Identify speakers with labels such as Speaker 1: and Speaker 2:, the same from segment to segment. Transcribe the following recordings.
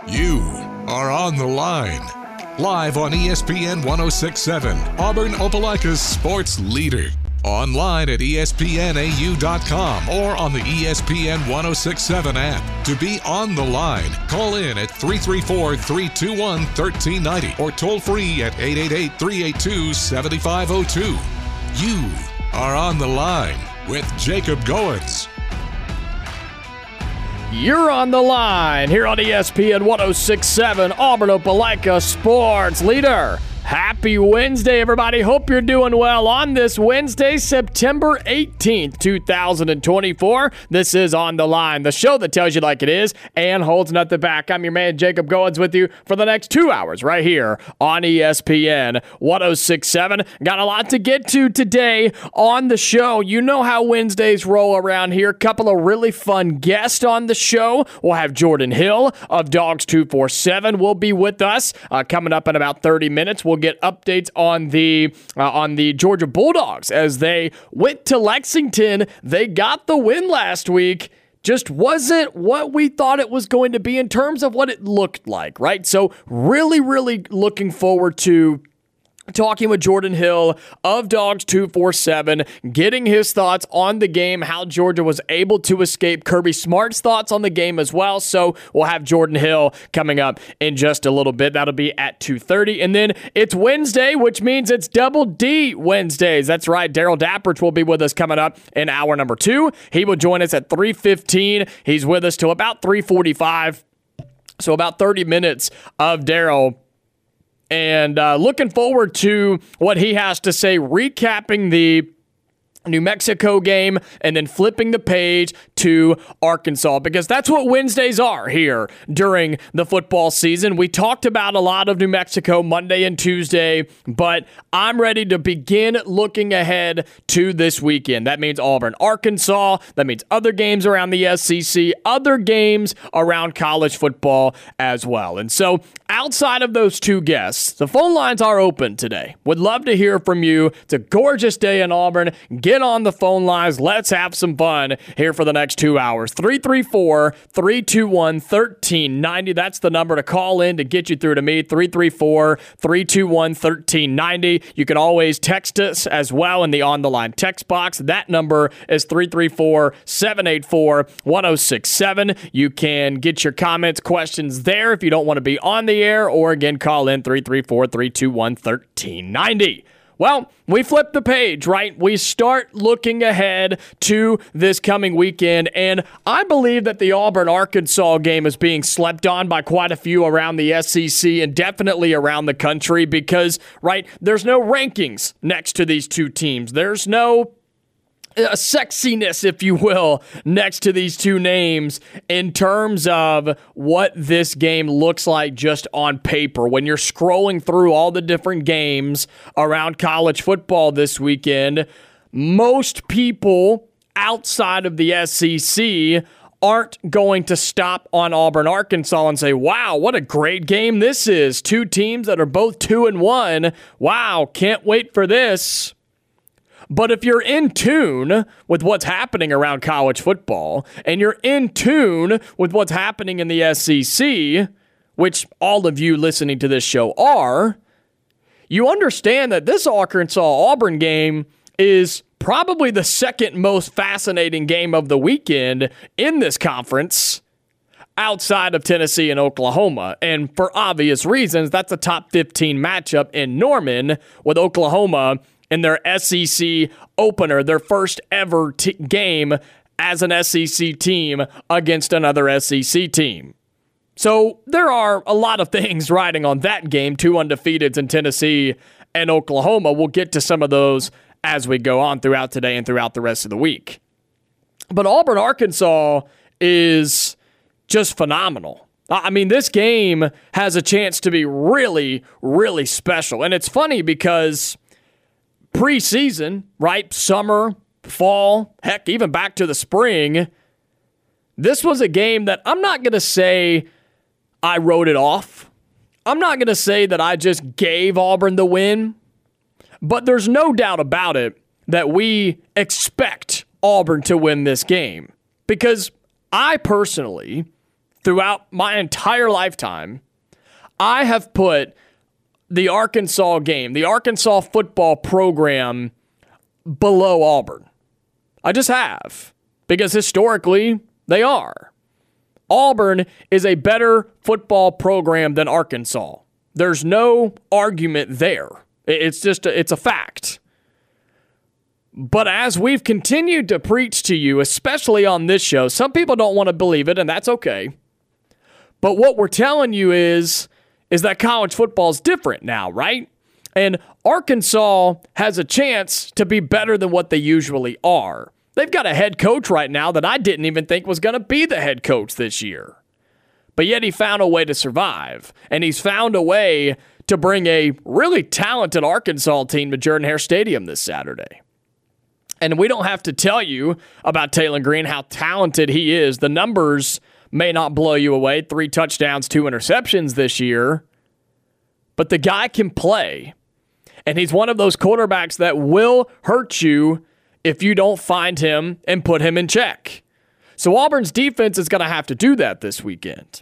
Speaker 1: You are on the line. Live on ESPN 1067, Auburn Opelika's sports leader. Online at espnau.com or on the ESPN 1067 app. To be on the line, call in at 334-321-1390 or toll free at 888-382-7502. You are on the line with Jacob Goins.
Speaker 2: You're on the line here on ESPN 1067, Auburn Opelika sports leader. Happy Wednesday, everybody. Hope you're doing well on this Wednesday, September 18th, 2024. This is On the Line, the show that tells you like it is and holds nothing back. I'm your man, Jacob Goins, with you for the next 2 hours right here on ESPN 1067. Got a lot to get to today on the show. You know how Wednesdays roll around here. Couple of really fun guests on the show. We'll have Jordan Hill of Dogs 247 will be with us coming up in about 30 minutes. We'll get updates on the Georgia Bulldogs as they went to Lexington. They got the win last week. Just wasn't what we thought it was going to be in terms of what it looked like, right? So really, really looking forward to talking with Jordan Hill of Dogs 247, getting his thoughts on the game, how Georgia was able to escape, Kirby Smart's thoughts on the game as well. So we'll have Jordan Hill coming up in just a little bit. That'll be at 2:30. And then it's Wednesday, which means it's Double D Wednesdays. That's right. Daryl Dapprich will be with us coming up in hour number 2. He will join us at 3:15. He's with us till about 3:45. So about 30 minutes of Daryl. And looking forward to what he has to say, recapping the New Mexico game and then flipping the page to Arkansas, because that's what Wednesdays are here during the football season. We talked about a lot of New Mexico Monday and Tuesday, but I'm ready to begin looking ahead to this weekend. That means Auburn, Arkansas. That means other games around the SEC, other games around college football as well. And so outside of those two guests, the phone lines are open today. Would love to hear from you. It's a gorgeous day in Auburn. Get on the phone lines. Let's have some fun here for the next 2 hours. 334-321-1390. That's the number to call in to get you through to me. 334-321-1390. You can always text us as well in the On the Line text box. That number is 334-784-1067. You can get your comments, questions there if you don't want to be on the air, or again, call in 334-321-1390. Well, we flip the page, right? We start looking ahead to this coming weekend, and I believe that the Auburn-Arkansas game is being slept on by quite a few around the SEC and definitely around the country because, right, there's no rankings next to these two teams. There's no a sexiness, if you will, next to these two names in terms of what this game looks like just on paper. When you're scrolling through all the different games around college football this weekend, most people outside of the SEC aren't going to stop on Auburn, Arkansas and say, wow, what a great game this is. Two teams that are both 2-1. Wow, can't wait for this. But if you're in tune with what's happening around college football and you're in tune with what's happening in the SEC, which all of you listening to this show are, you understand that this Arkansas-Auburn game is probably the second most fascinating game of the weekend in this conference outside of Tennessee and Oklahoma. And for obvious reasons, that's a top 15 matchup in Norman with Oklahoma in their SEC opener, their first ever game as an SEC team against another SEC team. So there are a lot of things riding on that game, two undefeateds in Tennessee and Oklahoma. We'll get to some of those as we go on throughout today and throughout the rest of the week. But Auburn, Arkansas is just phenomenal. I mean, this game has a chance to be really, really special. And it's funny because preseason, right? Summer, fall, heck, even back to the spring. This was a game that I'm not going to say I wrote it off. I'm not going to say that I just gave Auburn the win. But there's no doubt about it that we expect Auburn to win this game. Because I personally throughout my entire lifetime, I have put the Arkansas game, the Arkansas football program, below Auburn. I just have, because historically they are. Auburn is a better football program than Arkansas. There's no argument there. It's a fact. But as we've continued to preach to you, especially on this show, some people don't want to believe it, and that's okay. But what we're telling you is that college football is different now, right? And Arkansas has a chance to be better than what they usually are. They've got a head coach right now that I didn't even think was going to be the head coach this year. But yet he found a way to survive, and he's found a way to bring a really talented Arkansas team to Jordan-Hare Stadium this Saturday. And we don't have to tell you about Taylen Green, how talented he is. The numbers may not blow you away. 3 touchdowns, 2 interceptions this year. But the guy can play. And he's one of those quarterbacks that will hurt you if you don't find him and put him in check. So Auburn's defense is going to have to do that this weekend.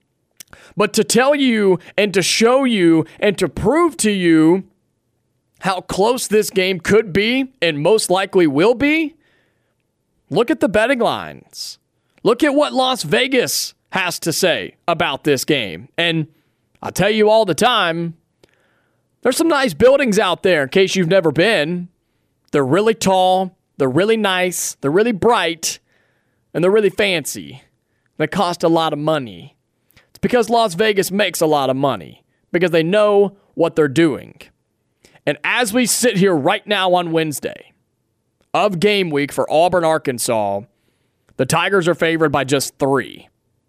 Speaker 2: But to tell you and to show you and to prove to you how close this game could be and most likely will be, look at the betting lines. Look at what Las Vegas has to say about this game. And I tell you all the time, there's some nice buildings out there in case you've never been. They're really tall, they're really nice, they're really bright, and they're really fancy. They cost a lot of money. It's because Las Vegas makes a lot of money, because they know what they're doing. And as we sit here right now on Wednesday of game week for Auburn, Arkansas, the Tigers are favored by just 3.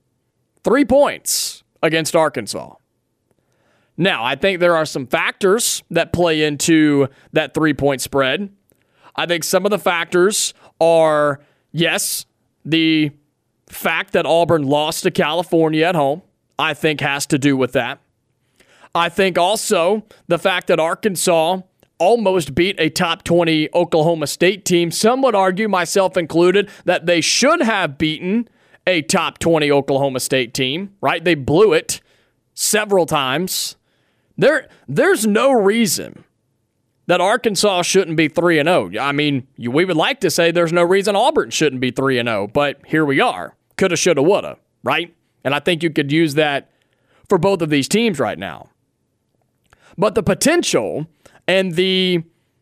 Speaker 2: 3 points against Arkansas. Now, I think there are some factors that play into that 3-point spread. I think some of the factors are, yes, the fact that Auburn lost to California at home, I think has to do with that. I think also the fact that Arkansas almost beat a top 20 Oklahoma State team. Some would argue, myself included, that they should have beaten a top 20 Oklahoma State team, right? They blew it several times. There's no reason that Arkansas shouldn't be 3-0. I mean, we would like to say there's no reason Auburn shouldn't be 3-0, but here we are. Coulda, shoulda, woulda, right? And I think you could use that for both of these teams right now. But the potential and the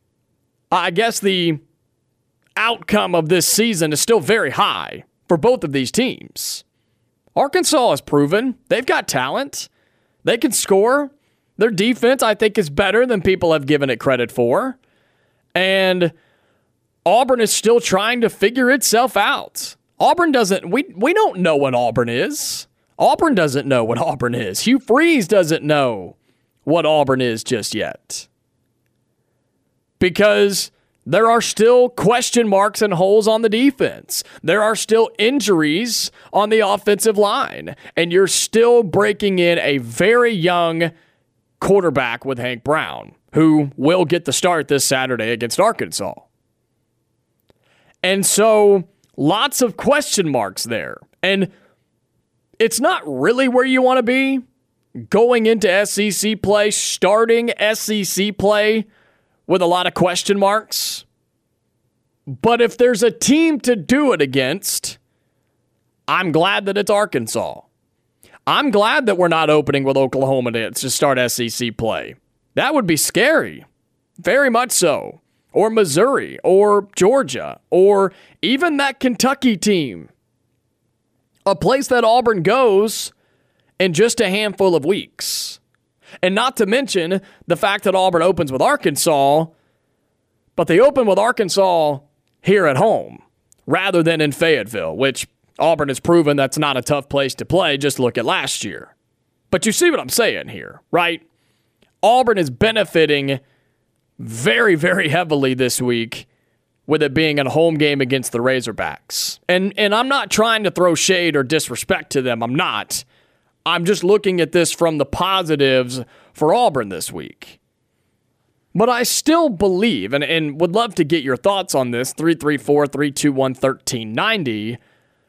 Speaker 2: outcome of this season is still very high for both of these teams. Arkansas has proven they've got talent. They can score. Their defense, I think, is better than people have given it credit for. And Auburn is still trying to figure itself out. Auburn doesn't, we don't know what Auburn is. Auburn doesn't know what Auburn is. Hugh Freeze doesn't know what Auburn is just yet. Because there are still question marks and holes on the defense. There are still injuries on the offensive line. And you're still breaking in a very young quarterback with Hank Brown, who will get the start this Saturday against Arkansas. And so, lots of question marks there. And it's not really where you want to be going into SEC play, starting SEC play with a lot of question marks. But if there's a team to do it against, I'm glad that it's Arkansas. I'm glad that we're not opening with Oklahoma to start SEC play. That would be scary. Very much so. Or Missouri, or Georgia, or even that Kentucky team. A place that Auburn goes in just a handful of weeks. And not to mention the fact that Auburn opens with Arkansas, but they open with Arkansas here at home rather than in Fayetteville, which Auburn has proven that's not a tough place to play. Just look at last year. But you see what I'm saying here, right? Auburn is benefiting very, very heavily this week with it being a home game against the Razorbacks. And I'm not trying to throw shade or disrespect to them. I'm not. I'm just looking at this from the positives for Auburn this week. But I still believe, and would love to get your thoughts on this, 334-321-1390.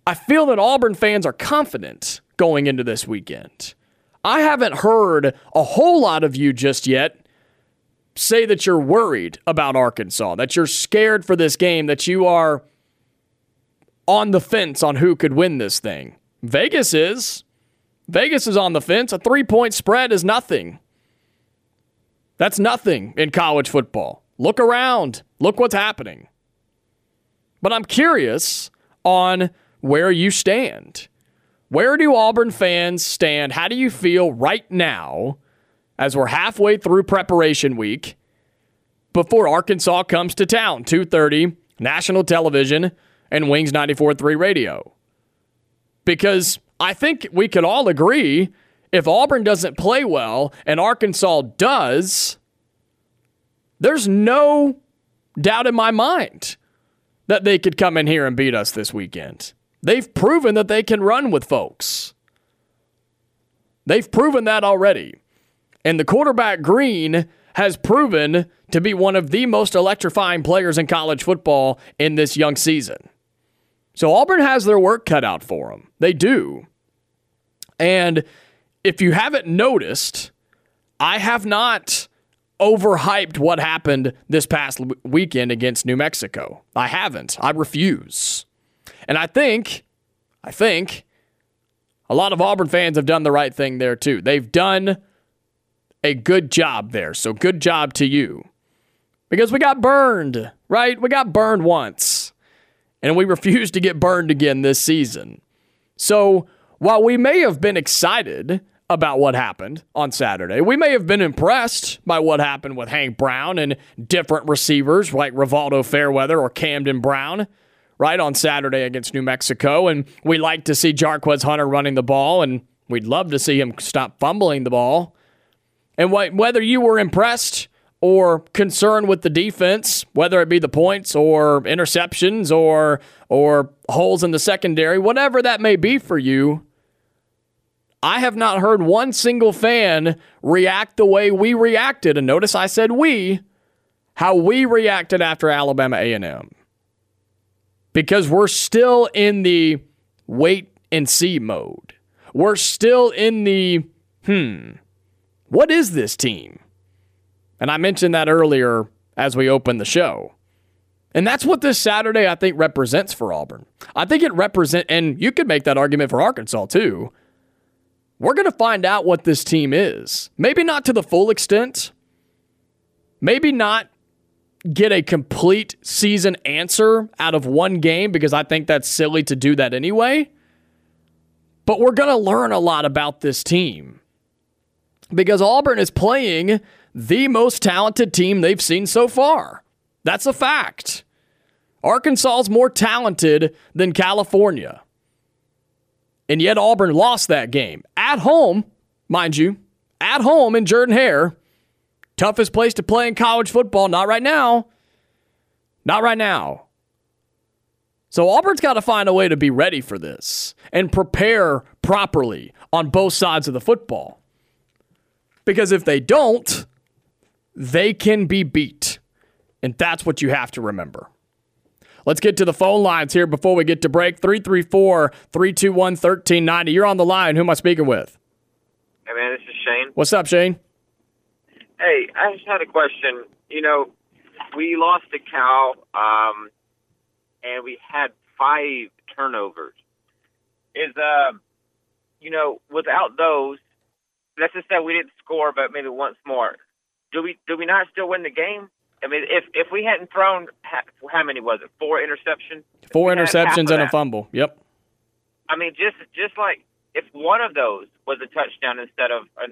Speaker 2: I feel that Auburn fans are confident going into this weekend. I haven't heard a whole lot of you just yet say that you're worried about Arkansas, that you're scared for this game, that you are on the fence on who could win this thing. Vegas is. Vegas is on the fence. A 3-point spread is nothing. That's nothing in college football. Look around. Look what's happening. But I'm curious on where you stand. Where do Auburn fans stand? How do you feel right now as we're halfway through preparation week before Arkansas comes to town? 2:30, national television, and Wings 94.3 radio. Because I think we could all agree if Auburn doesn't play well and Arkansas does, there's no doubt in my mind that they could come in here and beat us this weekend. They've proven that they can run with folks. They've proven that already. And the quarterback, Green, has proven to be one of the most electrifying players in college football in this young season. So Auburn has their work cut out for them. They do. And if you haven't noticed, I have not overhyped what happened this past weekend against New Mexico. I haven't. I refuse. And I think a lot of Auburn fans have done the right thing there too. They've done a good job there. So good job to you. Because we got burned, right? We got burned once. And we refuse to get burned again this season. So while we may have been excited about what happened on Saturday, we may have been impressed by what happened with Hank Brown and different receivers like Rivaldo Fairweather or Camden Brown, right, on Saturday against New Mexico. And we like to see Jarquez Hunter running the ball, and we'd love to see him stop fumbling the ball. And whether you were impressed or concerned with the defense, whether it be the points or interceptions or holes in the secondary, whatever that may be for you, I have not heard one single fan react the way we reacted. And notice I said how we reacted after Alabama A&M. Because we're still in the wait and see mode. We're still in the, what is this team? And I mentioned that earlier as we opened the show. And that's what this Saturday, I think, represents for Auburn. I think it represents, and you could make that argument for Arkansas, too. We're going to find out what this team is. Maybe not to the full extent. Maybe not get a complete season answer out of one game, because I think that's silly to do that anyway. But we're going to learn a lot about this team. Because Auburn is playing the most talented team they've seen so far. That's a fact. Arkansas is more talented than California. And yet Auburn lost that game. At home, mind you. At home in Jordan-Hare. Toughest place to play in college football. Not right now. Not right now. So Auburn's got to find a way to be ready for this and prepare properly on both sides of the football. Because if they don't, they can be beat. And that's what you have to remember. Let's get to the phone lines here before we get to break. 334-321-1390. You're on the line. Who am I speaking with?
Speaker 3: Hey, man, this is Shane.
Speaker 2: What's up, Shane?
Speaker 3: Hey, I just had a question. You know, we lost to Cal, and we had 5 turnovers. Without those, let's just say we didn't score, but maybe once more. Do we not still win the game? I mean, if we hadn't thrown, how many was it? 4 interceptions?
Speaker 2: 4 interceptions and a fumble. Yep.
Speaker 3: I mean, just like if one of those was a touchdown instead of an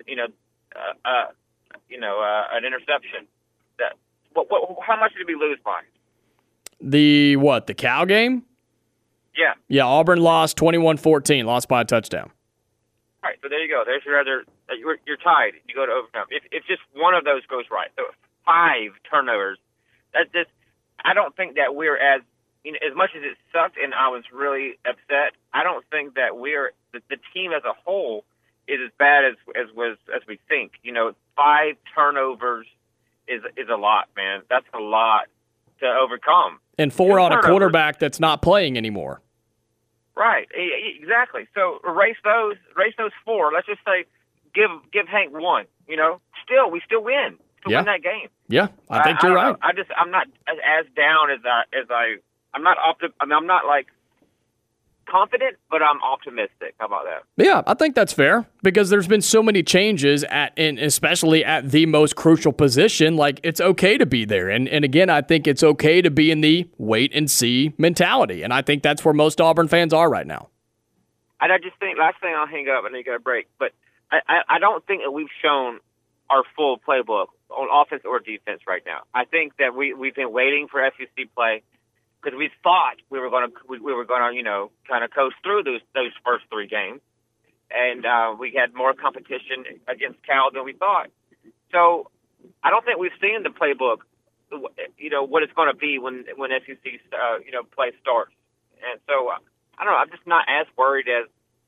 Speaker 3: interception, how much did we lose by?
Speaker 2: The Cal game?
Speaker 3: Yeah.
Speaker 2: Yeah, Auburn lost 21-14, lost by a touchdown.
Speaker 3: All right, so there you go. There's your other. You're tied. You go to overtime. If just one of those goes right, so 5 turnovers. That's just. I don't think that we're as much as it sucked, and I was really upset. I don't think that the team as a whole is as bad as we think. 5 turnovers is a lot, man. That's a lot to overcome.
Speaker 2: And 4 on a quarterback that's not playing anymore.
Speaker 3: Right, exactly. So erase those 4. Let's just say give Hank 1. We still win. Win that game.
Speaker 2: Yeah, I think you're right.
Speaker 3: I'm not as down I'm not like confident, but I'm optimistic. How about that?
Speaker 2: Yeah, I think that's fair because there's been so many changes especially at the most crucial position. Like, it's okay to be there. And again, I think it's okay to be in the wait and see mentality. And I think that's where most Auburn fans are right now.
Speaker 3: And I just think, last thing, I'll hang up and then you got a break, but I don't think that we've shown our full playbook on offense or defense right now. I think that we've been waiting for SEC play because we thought we were going to kind of coast through those first 3 games, and we had more competition against Cal than we thought. So I don't think we've seen the playbook, what it's going to be when SEC play starts. And so I don't know. I'm just not as worried as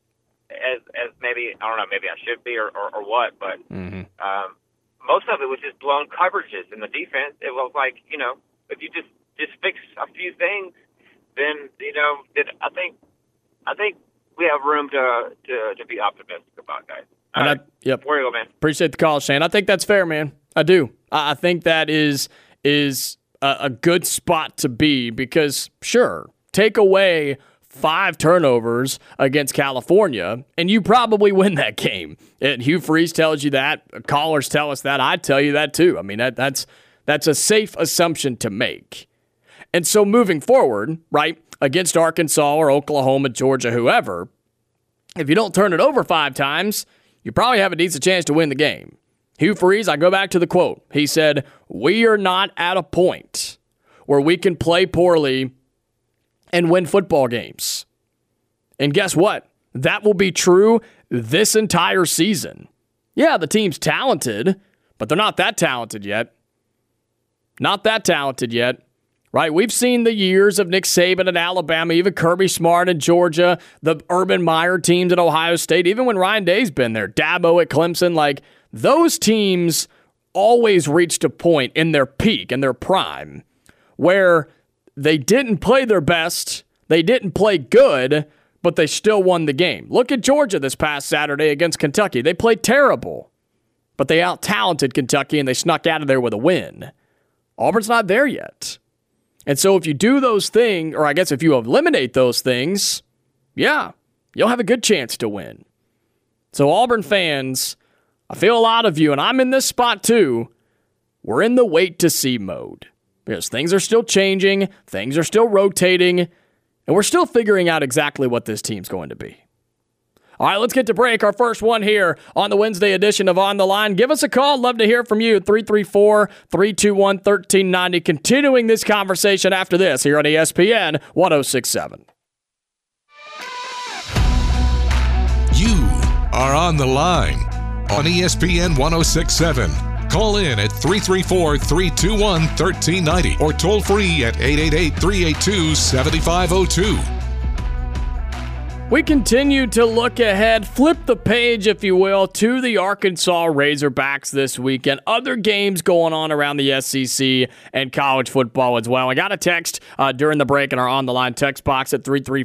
Speaker 3: maybe, I don't know, maybe I should be or what, but most of it was just blown coverages in the defense. It was like, if you just fix a few things, then, I think we have room to be optimistic about, guys.
Speaker 2: Yep.
Speaker 3: Where you go, man?
Speaker 2: Appreciate the call, Shane. I think that's fair, man. I do. I think that is a good spot to be because, sure, take away 5 turnovers against California, and you probably win that game. And Hugh Freeze tells you that. Callers tell us that. I tell you that too. I mean, that's a safe assumption to make. And so moving forward, right, against Arkansas or Oklahoma, Georgia, whoever, if you don't turn it over 5 times, you probably have a decent chance to win the game. Hugh Freeze, I go back to the quote. He said, "We are not at a point where we can play poorly and win football games." And guess what? That will be true this entire season. Yeah, the team's talented, but they're not that talented yet. Not that talented yet. Right? We've seen the years of Nick Saban at Alabama, even Kirby Smart at Georgia, the Urban Meyer teams at Ohio State, even when Ryan Day's been there, Dabo at Clemson. Like, those teams always reached a point in their peak, in their prime, where they didn't play their best, they didn't play good, but they still won the game. Look at Georgia this past Saturday against Kentucky. They played terrible, but they out-talented Kentucky, and they snuck out of there with a win. Auburn's not there yet. And so if you do those things, or I guess if you eliminate those things, yeah, you'll have a good chance to win. So Auburn fans, I feel a lot of you, and I'm in this spot too, we're in the wait-to-see mode. Because things are still changing, things are still rotating, and we're still figuring out exactly what this team's going to be. All right, let's get to break. Our first one here on the Wednesday edition of On the Line. Give us a call. Love to hear from you. 334-321-1390. Continuing this conversation after this here on ESPN 106.7.
Speaker 1: You are on the line on ESPN 106.7. Call in at 334-321-1390 or toll free at 888-382-7502.
Speaker 2: We continue to look ahead, flip the page, if you will, to the Arkansas Razorbacks this weekend. Other games going on around the SEC and college football as well. I got a text during the break in our On the Line text box at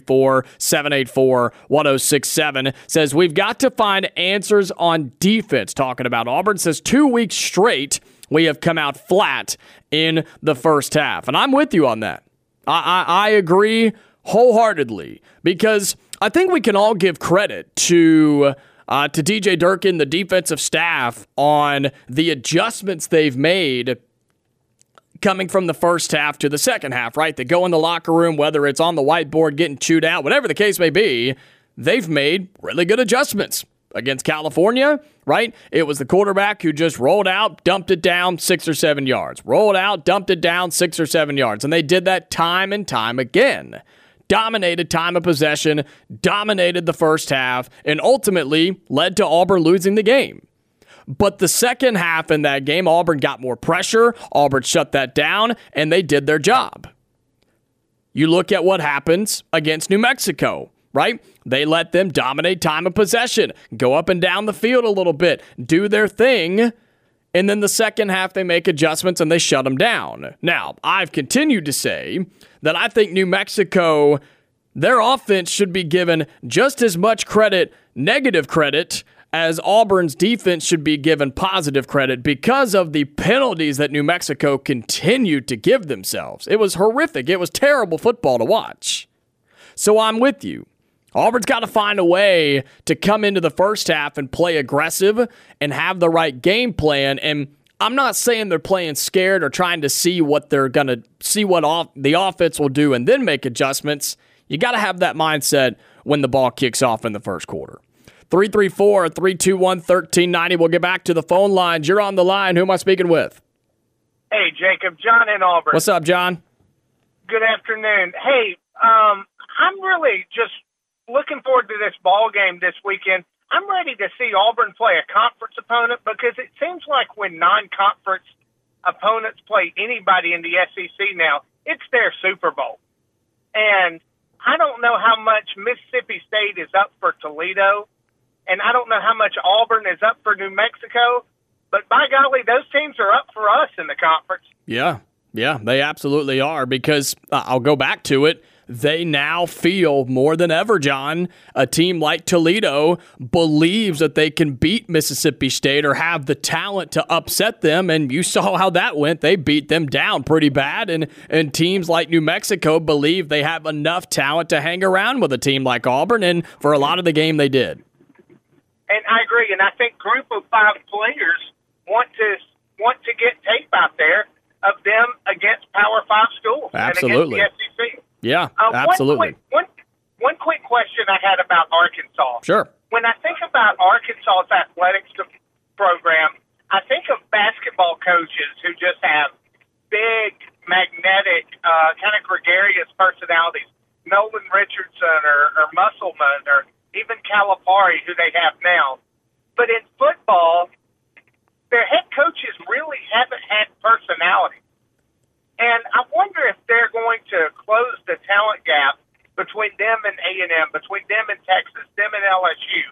Speaker 2: 334-784-1067. Says, we've got to find answers on defense. Talking about Auburn, says 2 weeks straight we have come out flat in the first half. And I'm with you on that. I agree wholeheartedly because I think we can all give credit to DJ Durkin, the defensive staff, on the adjustments they've made coming from the first half to the second half, right? They go in the locker room, whether it's on the whiteboard getting chewed out, whatever the case may be, they've made really good adjustments. Against California, right? It was the quarterback who just rolled out, dumped it down 6 or 7 yards. Rolled out, dumped it down 6 or 7 yards. And they did that time and time again. Dominated time of possession, dominated the first half, and ultimately led to Auburn losing the game. But the second half in that game, Auburn got more pressure, Auburn shut that down, and they did their job. You look at what happens against New Mexico, right? They let them dominate time of possession, go up and down the field a little bit, do their thing, and then the second half they make adjustments and they shut them down. Now, I've continued to say that I think New Mexico their offense should be given just as much credit, negative credit, as Auburn's defense should be given positive credit because of the penalties that New Mexico continued to give themselves. It was horrific. It was terrible football to watch. So I'm with you. Auburn's got to find a way to come into the first half and play aggressive and have the right game plan. And I'm not saying they're playing scared or trying to see what they're going to see what the offense will do and then make adjustments. You got to have that mindset when the ball kicks off in the first quarter. 334-321-1390. We'll get back to the phone lines. You're on the line. Who am I speaking with?
Speaker 4: Hey, Jacob. John in Auburn.
Speaker 2: What's up, John?
Speaker 4: Good afternoon. Hey, I'm really just looking forward to this ball game this weekend. I'm ready to see Auburn play a conference opponent because it seems like when non-conference opponents play anybody in the SEC now, it's their Super Bowl. And I don't know how much Mississippi State is up for Toledo, and I don't know how much Auburn is up for New Mexico, but by golly, those teams are up for us in the conference.
Speaker 2: Yeah, they absolutely are because I'll go back to it. They now feel more than ever, John, a team like Toledo believes that they can beat Mississippi State or have the talent to upset them, and you saw how that went. They beat them down pretty bad, and teams like New Mexico believe they have enough talent to hang around with a team like Auburn, and for a lot of the game they did.
Speaker 4: And I agree, and I think Group of 5 players want to get tape out there of them against Power 5 schools
Speaker 2: Absolutely.
Speaker 4: and against the SEC.
Speaker 2: Yeah, absolutely.
Speaker 4: One quick question I had about Arkansas.
Speaker 2: Sure.
Speaker 4: When I think about Arkansas's athletics program, I think of basketball coaches who just have big, magnetic, kind of gregarious personalities. Nolan Richardson or Musselman or even Calipari, who they have now. But in football, their head coaches really haven't had personality. And I wonder if they're going to close the talent gap between them and A&M, between them and Texas, them and LSU.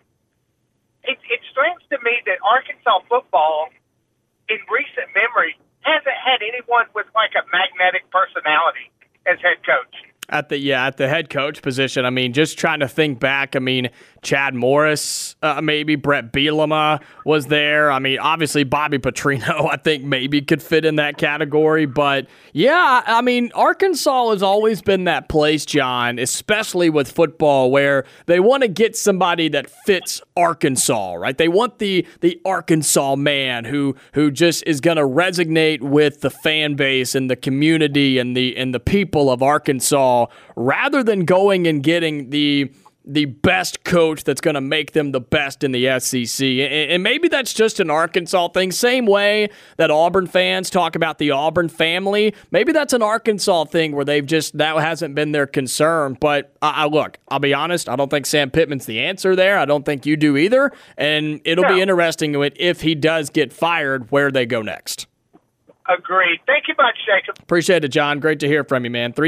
Speaker 4: It's strange to me that Arkansas football, in recent memory, hasn't had anyone with like a magnetic personality as head coach.
Speaker 2: At the head coach position, I mean, just trying to think back, I mean, Chad Morris, maybe Brett Bielema was there. I mean, obviously Bobby Petrino, I think maybe could fit in that category. But yeah, I mean, Arkansas has always been that place, John, especially with football, where they want to get somebody that fits Arkansas, right? They want the Arkansas man who just is going to resonate with the fan base and the community and the people of Arkansas, rather than going and getting the best coach that's going to make them the best in the SEC. And maybe that's just an Arkansas thing. Same way that Auburn fans talk about the Auburn family. Maybe that's an Arkansas thing where that hasn't been their concern. But look, I'll be honest, I don't think Sam Pittman's the answer there. I don't think you do either. And it'll be interesting if he does get fired, where they go next.
Speaker 4: Agreed. Thank you much, Jacob.
Speaker 2: Appreciate it, John. Great to hear from you, man.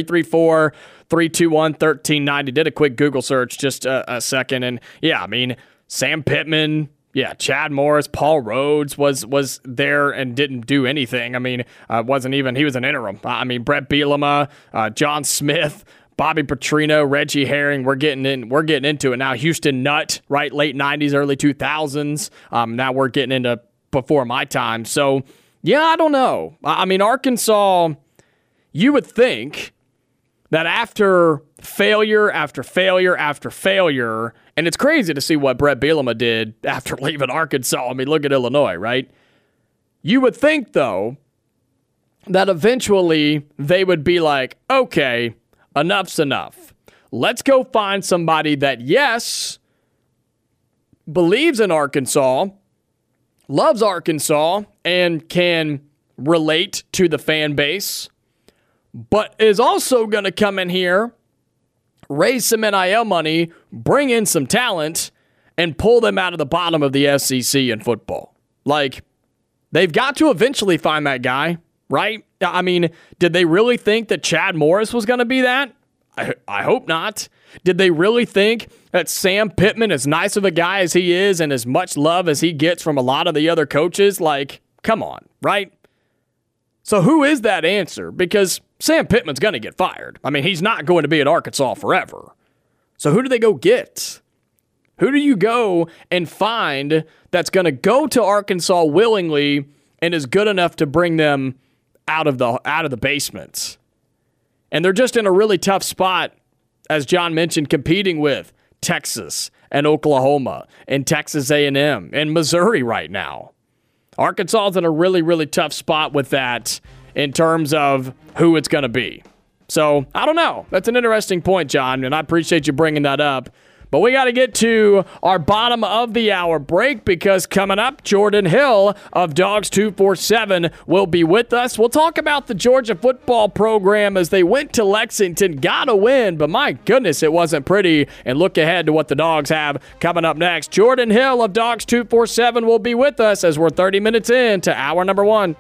Speaker 2: 334-321-1390. Did a quick Google search just a second. And, yeah, I mean, Sam Pittman, Chad Morris, Paul Rhodes was there and didn't do anything. I mean, he was an interim. I mean, Brett Bielema, John Smith, Bobby Petrino, Reggie Herring, we're getting into it now. Houston Nutt, right, late 90s, early 2000s. Now we're getting into before my time. So, yeah, I don't know. I mean, Arkansas, you would think that after failure after failure after failure, and it's crazy to see what Brett Bielema did after leaving Arkansas. I mean, look at Illinois, right? You would think, though, that eventually they would be like, okay, enough's enough. Let's go find somebody that, yes, believes in Arkansas, loves Arkansas, and can relate to the fan base, but is also going to come in here, raise some NIL money, bring in some talent, and pull them out of the bottom of the SEC in football. Like, they've got to eventually find that guy, right? I mean, did they really think that Chad Morris was going to be that? I hope not. Did they really think that Sam Pittman, as nice of a guy as he is and as much love as he gets from a lot of the other coaches, like, come on, right? So who is that answer? Because Sam Pittman's going to get fired. I mean, he's not going to be at Arkansas forever. So who do they go get? Who do you go and find that's going to go to Arkansas willingly and is good enough to bring them out of the basement? And they're just in a really tough spot, as John mentioned, competing with Texas and Oklahoma and Texas A&M and Missouri right now. Arkansas is in a really, really tough spot with that in terms of who it's going to be. So, I don't know. That's an interesting point, John, and I appreciate you bringing that up. But we got to get to our bottom of the hour break because coming up, Jordan Hill of Dogs 247 will be with us. We'll talk about the Georgia football program as they went to Lexington, got a win, but my goodness, it wasn't pretty. And look ahead to what the Dogs have coming up next. Jordan Hill of Dogs 247 will be with us as we're 30 minutes into hour number 1.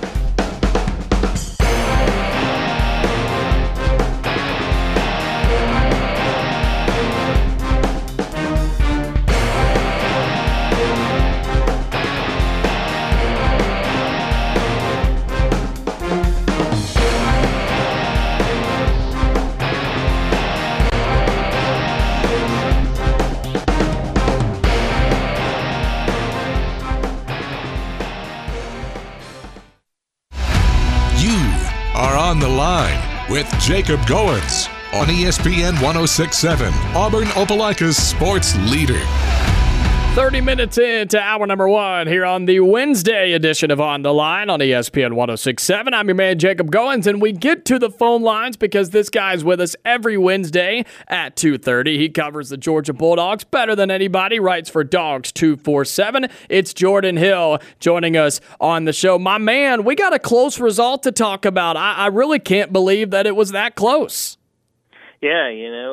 Speaker 1: On the Line with Jacob Goins on ESPN 106.7, Auburn Opelika's sports leader.
Speaker 2: 30 minutes into hour number 1 here on the Wednesday edition of On the Line on ESPN 106.7. I'm your man, Jacob Goins, and we get to the phone lines because this guy's with us every Wednesday at 2:30. He covers the Georgia Bulldogs better than anybody, writes for Dogs 247. It's Jordan Hill joining us on the show. My man, we got a close result to talk about. I really can't believe that it was that close.
Speaker 5: Yeah,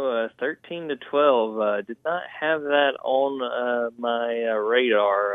Speaker 5: 13-12. Did not have that on my radar.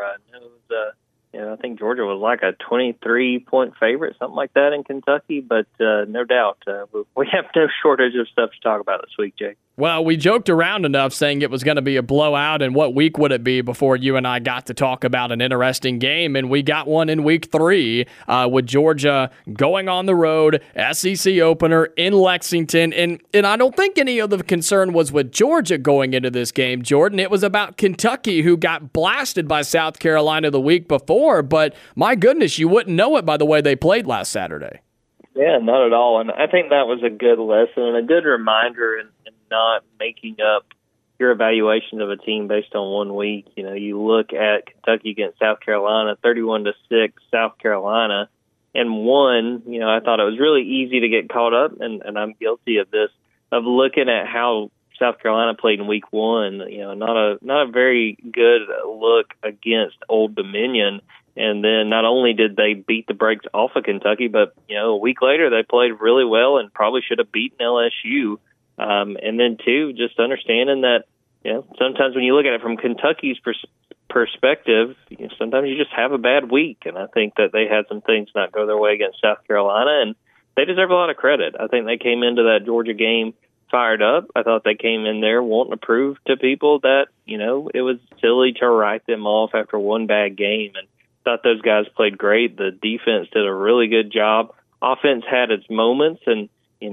Speaker 5: I think Georgia was like a 23-point favorite, something like that in Kentucky. But no doubt, we have no shortage of stuff to talk about this week, Jake.
Speaker 2: Well, we joked around enough saying it was going to be a blowout, and what week would it be before you and I got to talk about an interesting game, and we got one in week 3 with Georgia going on the road, SEC opener in Lexington, and I don't think any of the concern was with Georgia going into this game, Jordan. It was about Kentucky, who got blasted by South Carolina the week before, but my goodness, you wouldn't know it by the way they played last Saturday.
Speaker 5: Yeah, not at all, and I think that was a good lesson and a good reminder in not making up your evaluation of a team based on 1 week. You look at Kentucky against South Carolina, 31-6, South Carolina, and won. I thought it was really easy to get caught up, and I'm guilty of this, of looking at how South Carolina played in week 1. Not a very good look against Old Dominion. And then not only did they beat the brakes off of Kentucky, but, a week later they played really well and probably should have beaten LSU. And then, too, just understanding that, sometimes when you look at it from Kentucky's perspective, sometimes you just have a bad week. And I think that they had some things not go their way against South Carolina, and they deserve a lot of credit. I think they came into that Georgia game fired up. I thought they came in there wanting to prove to people that, it was silly to write them off after one bad game. And thought those guys played great. The defense did a really good job. Offense had its moments, and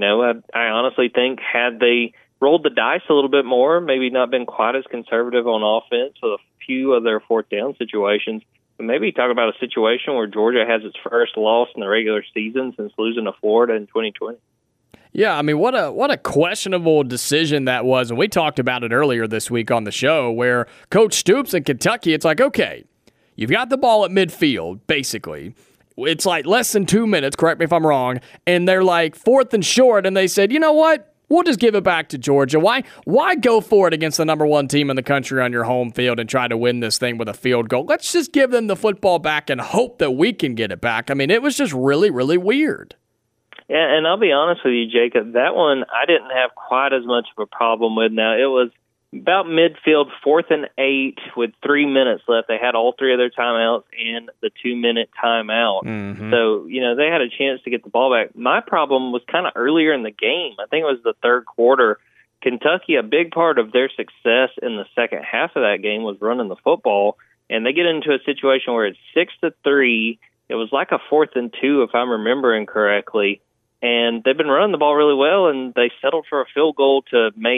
Speaker 5: I honestly think had they rolled the dice a little bit more, maybe not been quite as conservative on offense with a few of their fourth down situations, but maybe talk about a situation where Georgia has its first loss in the regular season since losing to Florida in 2020.
Speaker 2: Yeah, I mean, what a questionable decision that was, and we talked about it earlier this week on the show where Coach Stoops in Kentucky, it's like, okay, you've got the ball at midfield, basically. It's like less than 2 minutes, correct me if I'm wrong, and they're like 4th and short, and they said, you know what? We'll just give it back to Georgia. Why go for it against the number 1 team in the country on your home field and try to win this thing with a field goal? Let's just give them the football back and hope that we can get it back. I mean, it was just really, really weird.
Speaker 5: Yeah, and I'll be honest with you, Jacob, that one I didn't have quite as much of a problem with. Now, it was about midfield, 4th and 8 with 3 minutes left. They had all 3 of their timeouts and the 2-minute timeout. Mm-hmm. So, they had a chance to get the ball back. My problem was kind of earlier in the game. I think it was the third quarter. Kentucky, a big part of their success in the second half of that game was running the football, and they get into a situation where it's 6-3. It was like a 4th and 2, if I'm remembering correctly. And they've been running the ball really well, and they settled for a field goal to make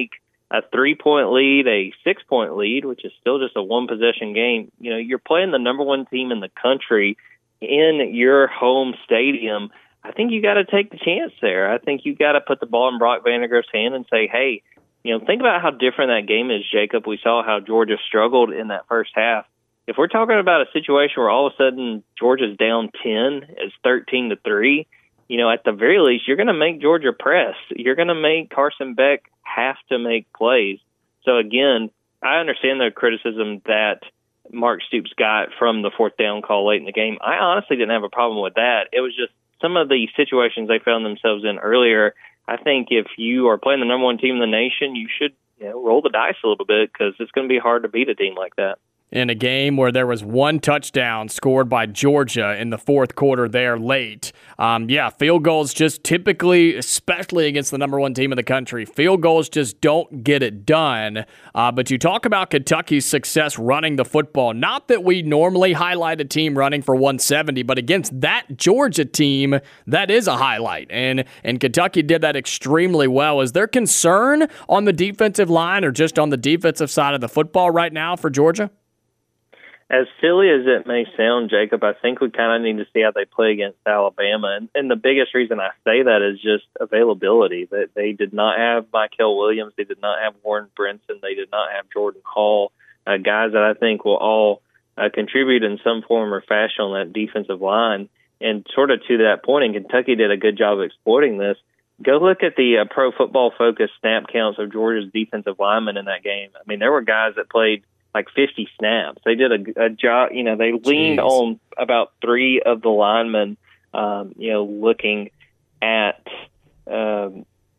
Speaker 5: a 3-point lead, a 6-point lead, which is still just a one-possession game. You know, you're playing the number one team in the country in your home stadium. I think you got to take the chance there. I think you got to put the ball in Brock Vandagriff's hand and say, hey, you know, think about how different that game is, Jacob. We saw how Georgia struggled in that first half. If we're talking about a situation where all of a sudden Georgia's down 10, it's 13-3, you know, at the very least, you're going to make Georgia press. You're going to make Carson Beck have to make plays. So, again, I understand the criticism that Mark Stoops got from the fourth down call late in the game. I honestly didn't have a problem with that. It was just some of the situations they found themselves in earlier. I think if you are playing the number one team in the nation, you should roll the dice a little bit because it's going to be hard to beat a team like that.
Speaker 2: In a game where there was one touchdown scored by Georgia in the fourth quarter there late. Field goals just typically, especially against the number one team in the country, field goals just don't get it done. But you talk about Kentucky's success running the football. Not that we normally highlight a team running for 170, but against that Georgia team, that is a highlight. And Kentucky did that extremely well. Is there concern on the defensive line or just on the defensive side of the football right now for Georgia?
Speaker 5: As silly as it may sound, Jacob, I think we kind of need to see how they play against Alabama. And the biggest reason I say that is just availability. That they did not have Mykel Williams. They did not have Warren Brinson. They did not have Jordan Hall, guys that I think will all contribute in some form or fashion on that defensive line. And sort of to that point, and Kentucky did a good job of exploiting this. Go look at the Pro Football Focus snap counts of Georgia's defensive linemen in that game. I mean, there were guys that played like 50 snaps. They did a job, they leaned on about three of the linemen, looking at Tyrion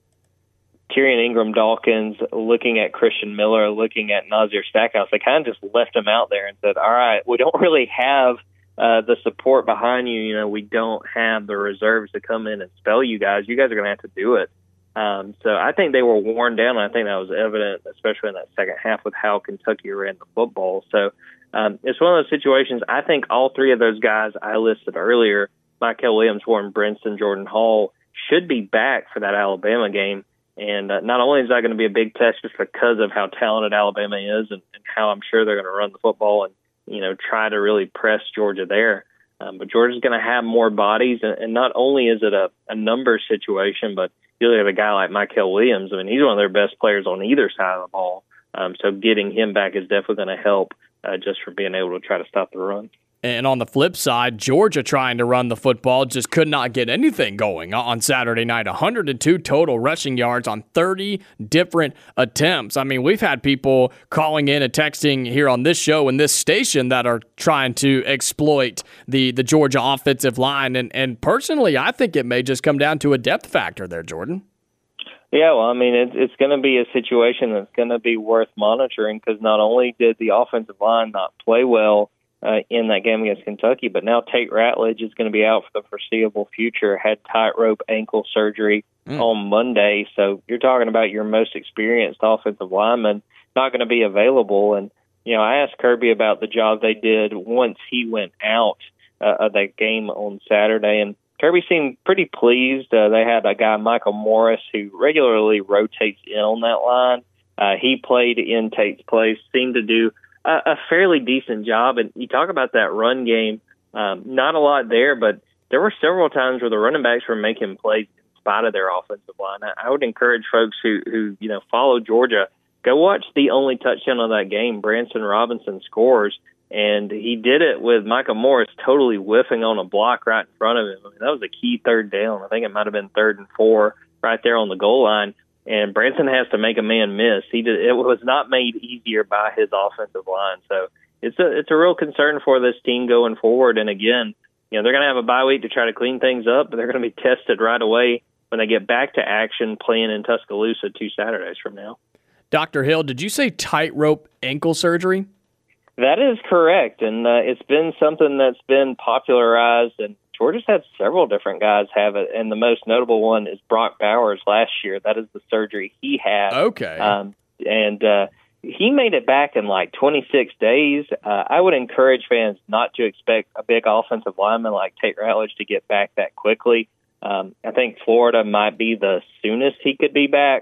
Speaker 5: Ingram-Dawkins, looking at Christian Miller, looking at Nazir Stackhouse. They kind of just left them out there and said, all right, we don't really have the support behind you. We don't have the reserves to come in and spell you guys. You guys are going to have to do it. So I think they were worn down. I think that was evident, especially in that second half with how Kentucky ran the football. So it's one of those situations. I think all three of those guys I listed earlier, Mykel Williams, Warren Brinson, Jordan Hall, should be back for that Alabama game. And not only is that going to be a big test just because of how talented Alabama is and how I'm sure they're going to run the football and, try to really press Georgia there. But Georgia's going to have more bodies. And not only is it a numbers situation, but you look at a guy like Mykel Williams. I mean, he's one of their best players on either side of the ball. So getting him back is definitely going to help just for being able to try to stop the run.
Speaker 2: And on the flip side, Georgia trying to run the football just could not get anything going on Saturday night. 102 total rushing yards on 30 different attempts. I mean, we've had people calling in and texting here on this show and this station that are trying to exploit the Georgia offensive line. And personally, I think it may just come down to a depth factor there, Jordan.
Speaker 5: Yeah, well, I mean, it's going to be a situation that's going to be worth monitoring because not only did the offensive line not play well in that game against Kentucky, but now Tate Ratledge is going to be out for the foreseeable future, had tightrope ankle surgery on Monday. So you're talking about your most experienced offensive lineman not going to be available. And, I asked Kirby about the job they did once he went out of that game on Saturday, and Kirby seemed pretty pleased. They had a guy, Michael Morris, who regularly rotates in on that line. He played in Tate's place, seemed to do a fairly decent job. And you talk about that run game, not a lot there, but there were several times where the running backs were making plays in spite of their offensive line. I would encourage folks who follow Georgia, go watch the only touchdown of that game. Branson Robinson scores, and he did it with Michael Morris totally whiffing on a block right in front of him. I mean, that was a key third down. I think it might have been 3rd and 4 right there on the goal line. And Branson has to make a man miss. It was not made easier by his offensive line. So it's a real concern for this team going forward. And again, they're going to have a bye week to try to clean things up, but they're going to be tested right away when they get back to action playing in Tuscaloosa 2 Saturdays from now.
Speaker 2: Dr. Hill, did you say tightrope ankle surgery?
Speaker 5: That is correct. And it's been something that's been popularized, and Georgia's had several different guys have it, and the most notable one is Brock Bowers last year. That is the surgery he had.
Speaker 2: Okay.
Speaker 5: And he made it back in like 26 days. I would encourage fans not to expect a big offensive lineman like Tate Ratledge to get back that quickly. I think Florida might be the soonest he could be back.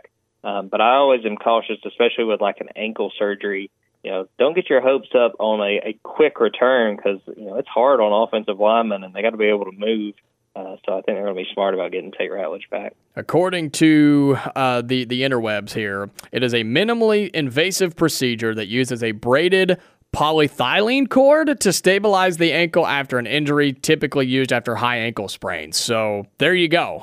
Speaker 5: But I always am cautious, especially with like an ankle surgery. Don't get your hopes up on a quick return because, it's hard on offensive linemen and they got to be able to move. So I think they're going to be smart about getting Tate Ratledge back.
Speaker 2: According to the interwebs here, it is a minimally invasive procedure that uses a braided polyethylene cord to stabilize the ankle after an injury, typically used after high ankle sprains. So there you go.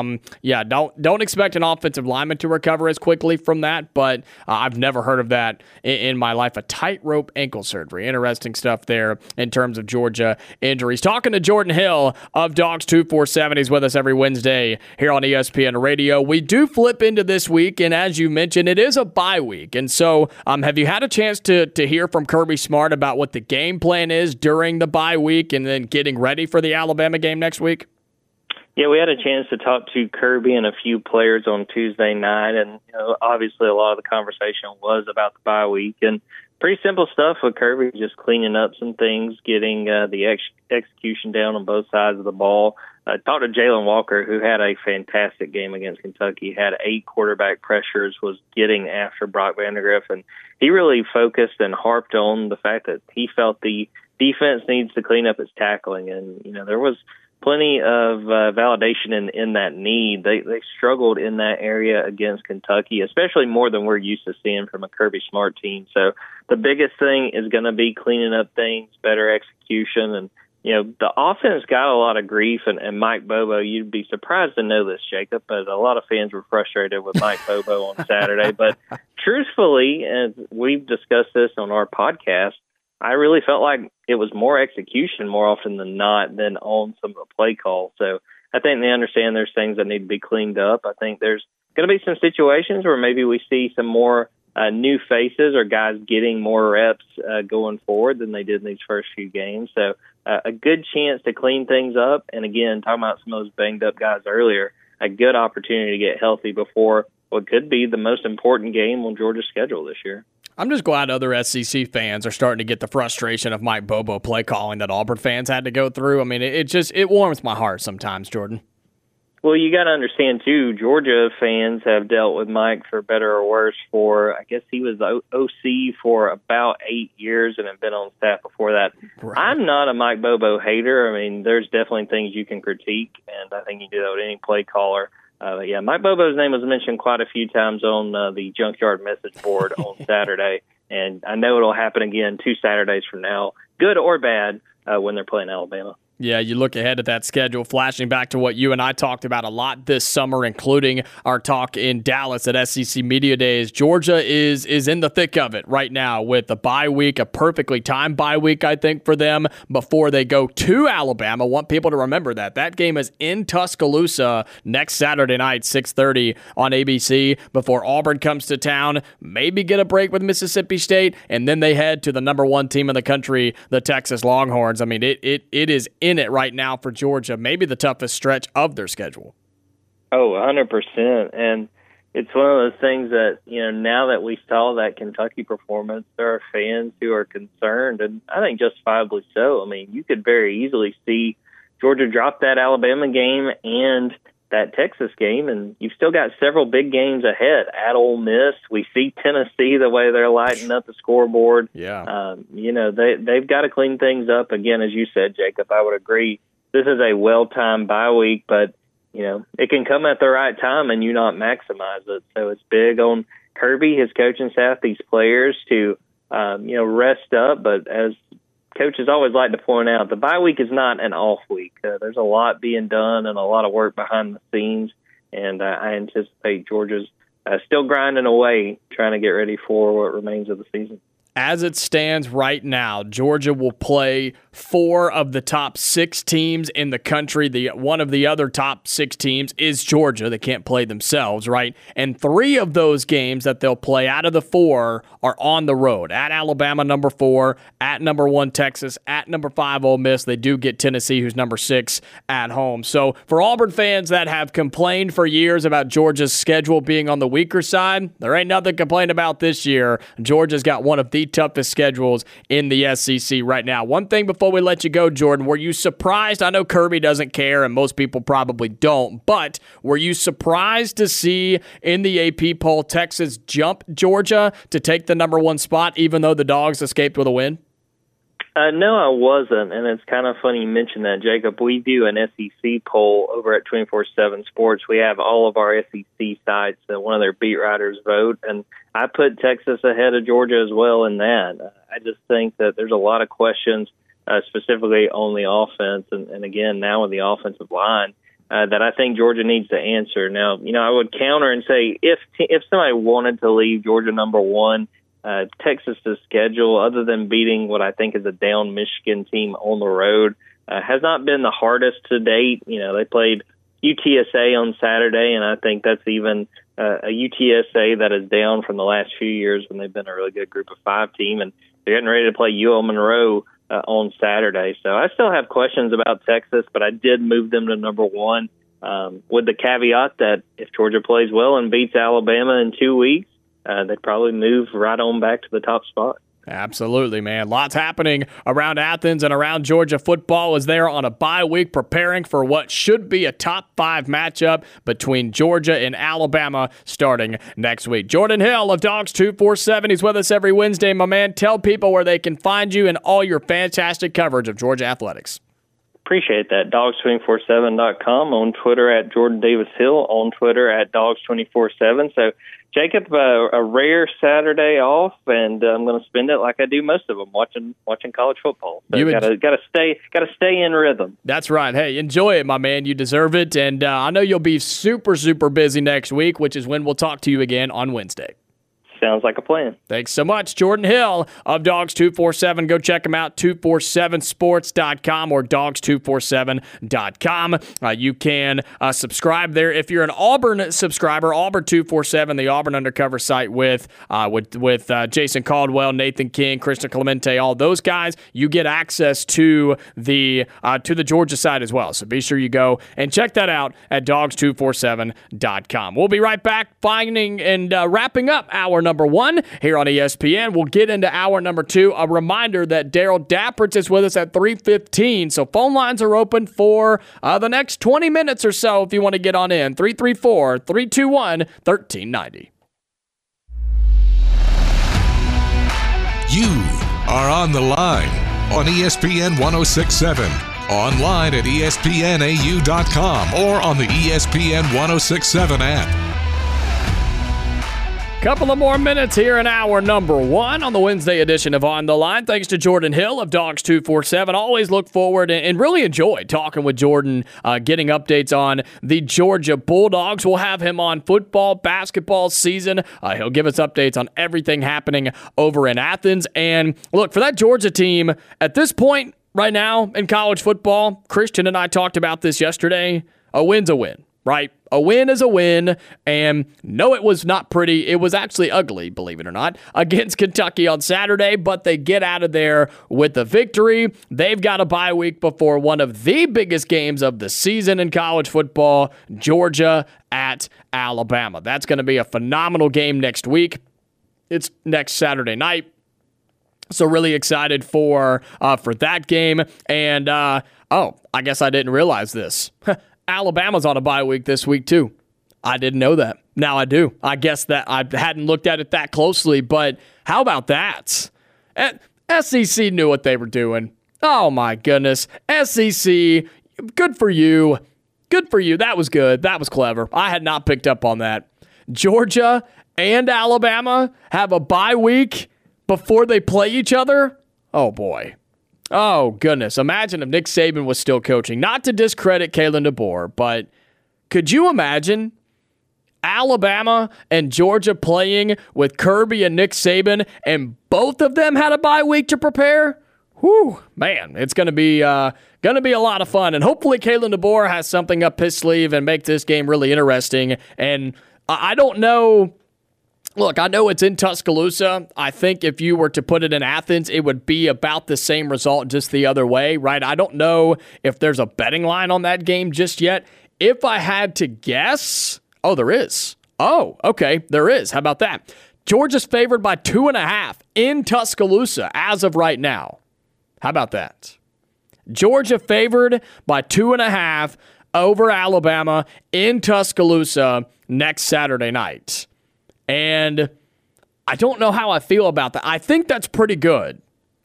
Speaker 2: Don't expect an offensive lineman to recover as quickly from that, but I've never heard of that in my life. A tightrope ankle surgery. Interesting stuff there in terms of Georgia injuries. Talking to Jordan Hill of Dogs 247. He's with us every Wednesday here on ESPN Radio. We do flip into this week, and as you mentioned, it is a bye week. And so have you had a chance to hear from Kirby Smart about what the game plan is during the bye week and then getting ready for the Alabama game next week?
Speaker 5: Yeah, we had a chance to talk to Kirby and a few players on Tuesday night, and obviously a lot of the conversation was about the bye week and pretty simple stuff with Kirby, just cleaning up some things, getting the execution down on both sides of the ball. Talked to Jalen Walker, who had a fantastic game against Kentucky, had 8 quarterback pressures, was getting after Brock Vandagriff, and he really focused and harped on the fact that he felt the defense needs to clean up its tackling. And, there was plenty of validation in that need. They struggled in that area against Kentucky, especially more than we're used to seeing from a Kirby Smart team. So the biggest thing is going to be cleaning up things, better execution, and the offense got a lot of grief, and Mike Bobo, you'd be surprised to know this, Jacob, but a lot of fans were frustrated with Mike Bobo on Saturday. But truthfully, and we've discussed this on our podcast, I really felt like it was more execution more often than not than on some of the play calls. So I think they understand there's things that need to be cleaned up. I think there's going to be some situations where maybe we see some more new faces or guys getting more reps going forward than they did in these first few games. So a good chance to clean things up. And again, talking about some of those banged up guys earlier, a good opportunity to get healthy before what could be the most important game on Georgia's schedule this year.
Speaker 2: I'm just glad other SEC fans are starting to get the frustration of Mike Bobo play calling that Auburn fans had to go through. I mean, it warms my heart sometimes, Jordan.
Speaker 5: Well, you got to understand, too, Georgia fans have dealt with Mike for better or worse for, I guess he was OC for about 8 years and have been on staff before that. Right. I'm not a Mike Bobo hater. I mean, there's definitely things you can critique, and I think you do that with any play caller. Yeah, Mike Bobo's name was mentioned quite a few times on the Junkyard message board on Saturday, and I know it'll happen again 2 Saturdays from now, good or bad, when they're playing Alabama.
Speaker 2: Yeah, you look ahead at that schedule, flashing back to what you and I talked about a lot this summer, including our talk in Dallas at SEC Media Days. Georgia is in the thick of it right now with the bye week, a perfectly timed bye week, I think, for them before they go to Alabama. I want people to remember that. That game is in Tuscaloosa next Saturday night, 6:30 on ABC, before Auburn comes to town, maybe get a break with Mississippi State, and then they head to the number 1 team in the country, the Texas Longhorns. I mean, it is in it right now for Georgia, maybe the toughest stretch of their schedule.
Speaker 5: Oh, 100%. And it's one of those things that, now that we saw that Kentucky performance, there are fans who are concerned, and I think justifiably so. I mean, you could very easily see Georgia drop that Alabama game and that Texas game, and you've still got several big games ahead. At Ole Miss, we see Tennessee, the way they're lighting up the scoreboard.
Speaker 2: Yeah.
Speaker 5: They've got to clean things up. Again, as you said, Jacob, I would agree. This is a well-timed bye week, but, it can come at the right time and you not maximize it. So it's big on Kirby, his coaching staff, these players to, rest up. But as coaches always like to point out, the bye week is not an off week. There's a lot being done and a lot of work behind the scenes, and I anticipate Georgia's still grinding away trying to get ready for what remains of the season.
Speaker 2: As it stands right now, Georgia will play 4 of the top 6 teams in the country. One of the other top 6 teams is Georgia. They can't play themselves, right? And 3 of those games that they'll play out of the 4 are on the road. At Alabama, number 4, at number 1, Texas, at number 5, Ole Miss. They do get Tennessee, who's number 6, at home. So for Auburn fans that have complained for years about Georgia's schedule being on the weaker side, there ain't nothing to complain about this year. Georgia's got one of the toughest schedules in the SEC right now. One thing before before we let you go, Jordan, were you surprised? I know Kirby doesn't care, and most people probably don't, but were you surprised to see in the AP poll Texas jump Georgia to take the number 1 spot, even though the Dogs escaped with a win?
Speaker 5: No, I wasn't, and it's kind of funny you mentioned that, Jacob. We do an SEC poll over at 24/7 Sports. We have all of our SEC sites, one of their beat writers vote, and I put Texas ahead of Georgia as well in that. I just think that there's a lot of questions, specifically on the offense, and again, now with the offensive line, that I think Georgia needs to answer. Now, I would counter and say if somebody wanted to leave Georgia number 1, Texas's schedule, other than beating what I think is a down Michigan team on the road, has not been the hardest to date. They played UTSA on Saturday, and I think that's even a UTSA that is down from the last few years when they've been a really good group of 5 team, and they're getting ready to play UL Monroe on Saturday. So I still have questions about Texas, but I did move them to number 1 with the caveat that if Georgia plays well and beats Alabama in 2 weeks, they'd probably move right on back to the top spot.
Speaker 2: Absolutely, man. Lots happening around Athens and around Georgia football as they're on a bye week preparing for what should be a top 5 matchup between Georgia and Alabama starting next week. Jordan Hill of Dogs 247. He's with us every Wednesday, my man. Tell people where they can find you and all your fantastic coverage of Georgia athletics.
Speaker 5: Appreciate that. Dogs247.com, on Twitter at Jordan Davis Hill, on Twitter at Dogs247. So, Jacob, a rare Saturday off, and I'm going to spend it like I do most of them, watching college football. So you got to stay in rhythm.
Speaker 2: That's right. Hey, enjoy it, my man. You deserve it, and I know you'll be super, super busy next week, which is when we'll talk to you again on Wednesday.
Speaker 5: Sounds like a plan.
Speaker 2: Thanks so much, Jordan Hill of Dogs 247. Go check him out, 247sports.com or dogs247.com. You can subscribe there. If you're an Auburn subscriber, Auburn 247, the Auburn Undercover site with Jason Caldwell, Nathan King, Krista Clemente, all those guys, you get access to the Georgia site as well. So be sure you go and check that out at dogs247.com. We'll be right back finding and wrapping up our number 1 here on ESPN. We'll get into hour number 2. A reminder that Daryl Dappertz is with us at 3:15, so phone lines are open for the next 20 minutes or so if you want to get on in. 334-321-1390.
Speaker 1: You are on the line on ESPN 1067, online at espnau.com or on the ESPN 1067 app.
Speaker 2: Couple of more minutes here in hour number 1 on the Wednesday edition of On the Line. Thanks to Jordan Hill of Dogs 247. Always look forward and really enjoy talking with Jordan, getting updates on the Georgia Bulldogs. We'll have him on football, basketball season. He'll give us updates on everything happening over in Athens. And look, for that Georgia team, at this point right now in college football, Christian and I talked about this yesterday, a win's a win. Right? A win is a win, and no, it was not pretty. It was actually ugly, believe it or not, against Kentucky on Saturday, but they get out of there with a victory. They've got a bye week before one of the biggest games of the season in college football, Georgia at Alabama. That's going to be a phenomenal game next week. It's next Saturday night. So really excited for that game. And, I guess I didn't realize this. Alabama's on a bye week this week, too. I didn't know that. Now I do. I guess that I hadn't looked at it that closely, but how about that? SEC knew what they were doing. Oh, my goodness. SEC, good for you. Good for you. That was good. That was clever. I had not picked up on that. Georgia and Alabama have a bye week before they play each other? Oh, boy. Oh, goodness. Imagine if Nick Saban was still coaching. Not to discredit Kalen DeBoer, but could you imagine Alabama and Georgia playing with Kirby and Nick Saban, and both of them had a bye week to prepare? Whew, man, it's going to be a lot of fun. And hopefully Kalen DeBoer has something up his sleeve and make this game really interesting. And I don't know. Look, I know it's in Tuscaloosa. I think if you were to put it in Athens, it would be about the same result, just the other way, right? I don't know if there's a betting line on that game just yet. If I had to guess, there is. Oh, okay, there is. How about that? Georgia's favored by 2.5 in Tuscaloosa as of right now. How about that? Georgia favored by 2.5 over Alabama in Tuscaloosa next Saturday night. And I don't know how I feel about that. I think that's pretty good.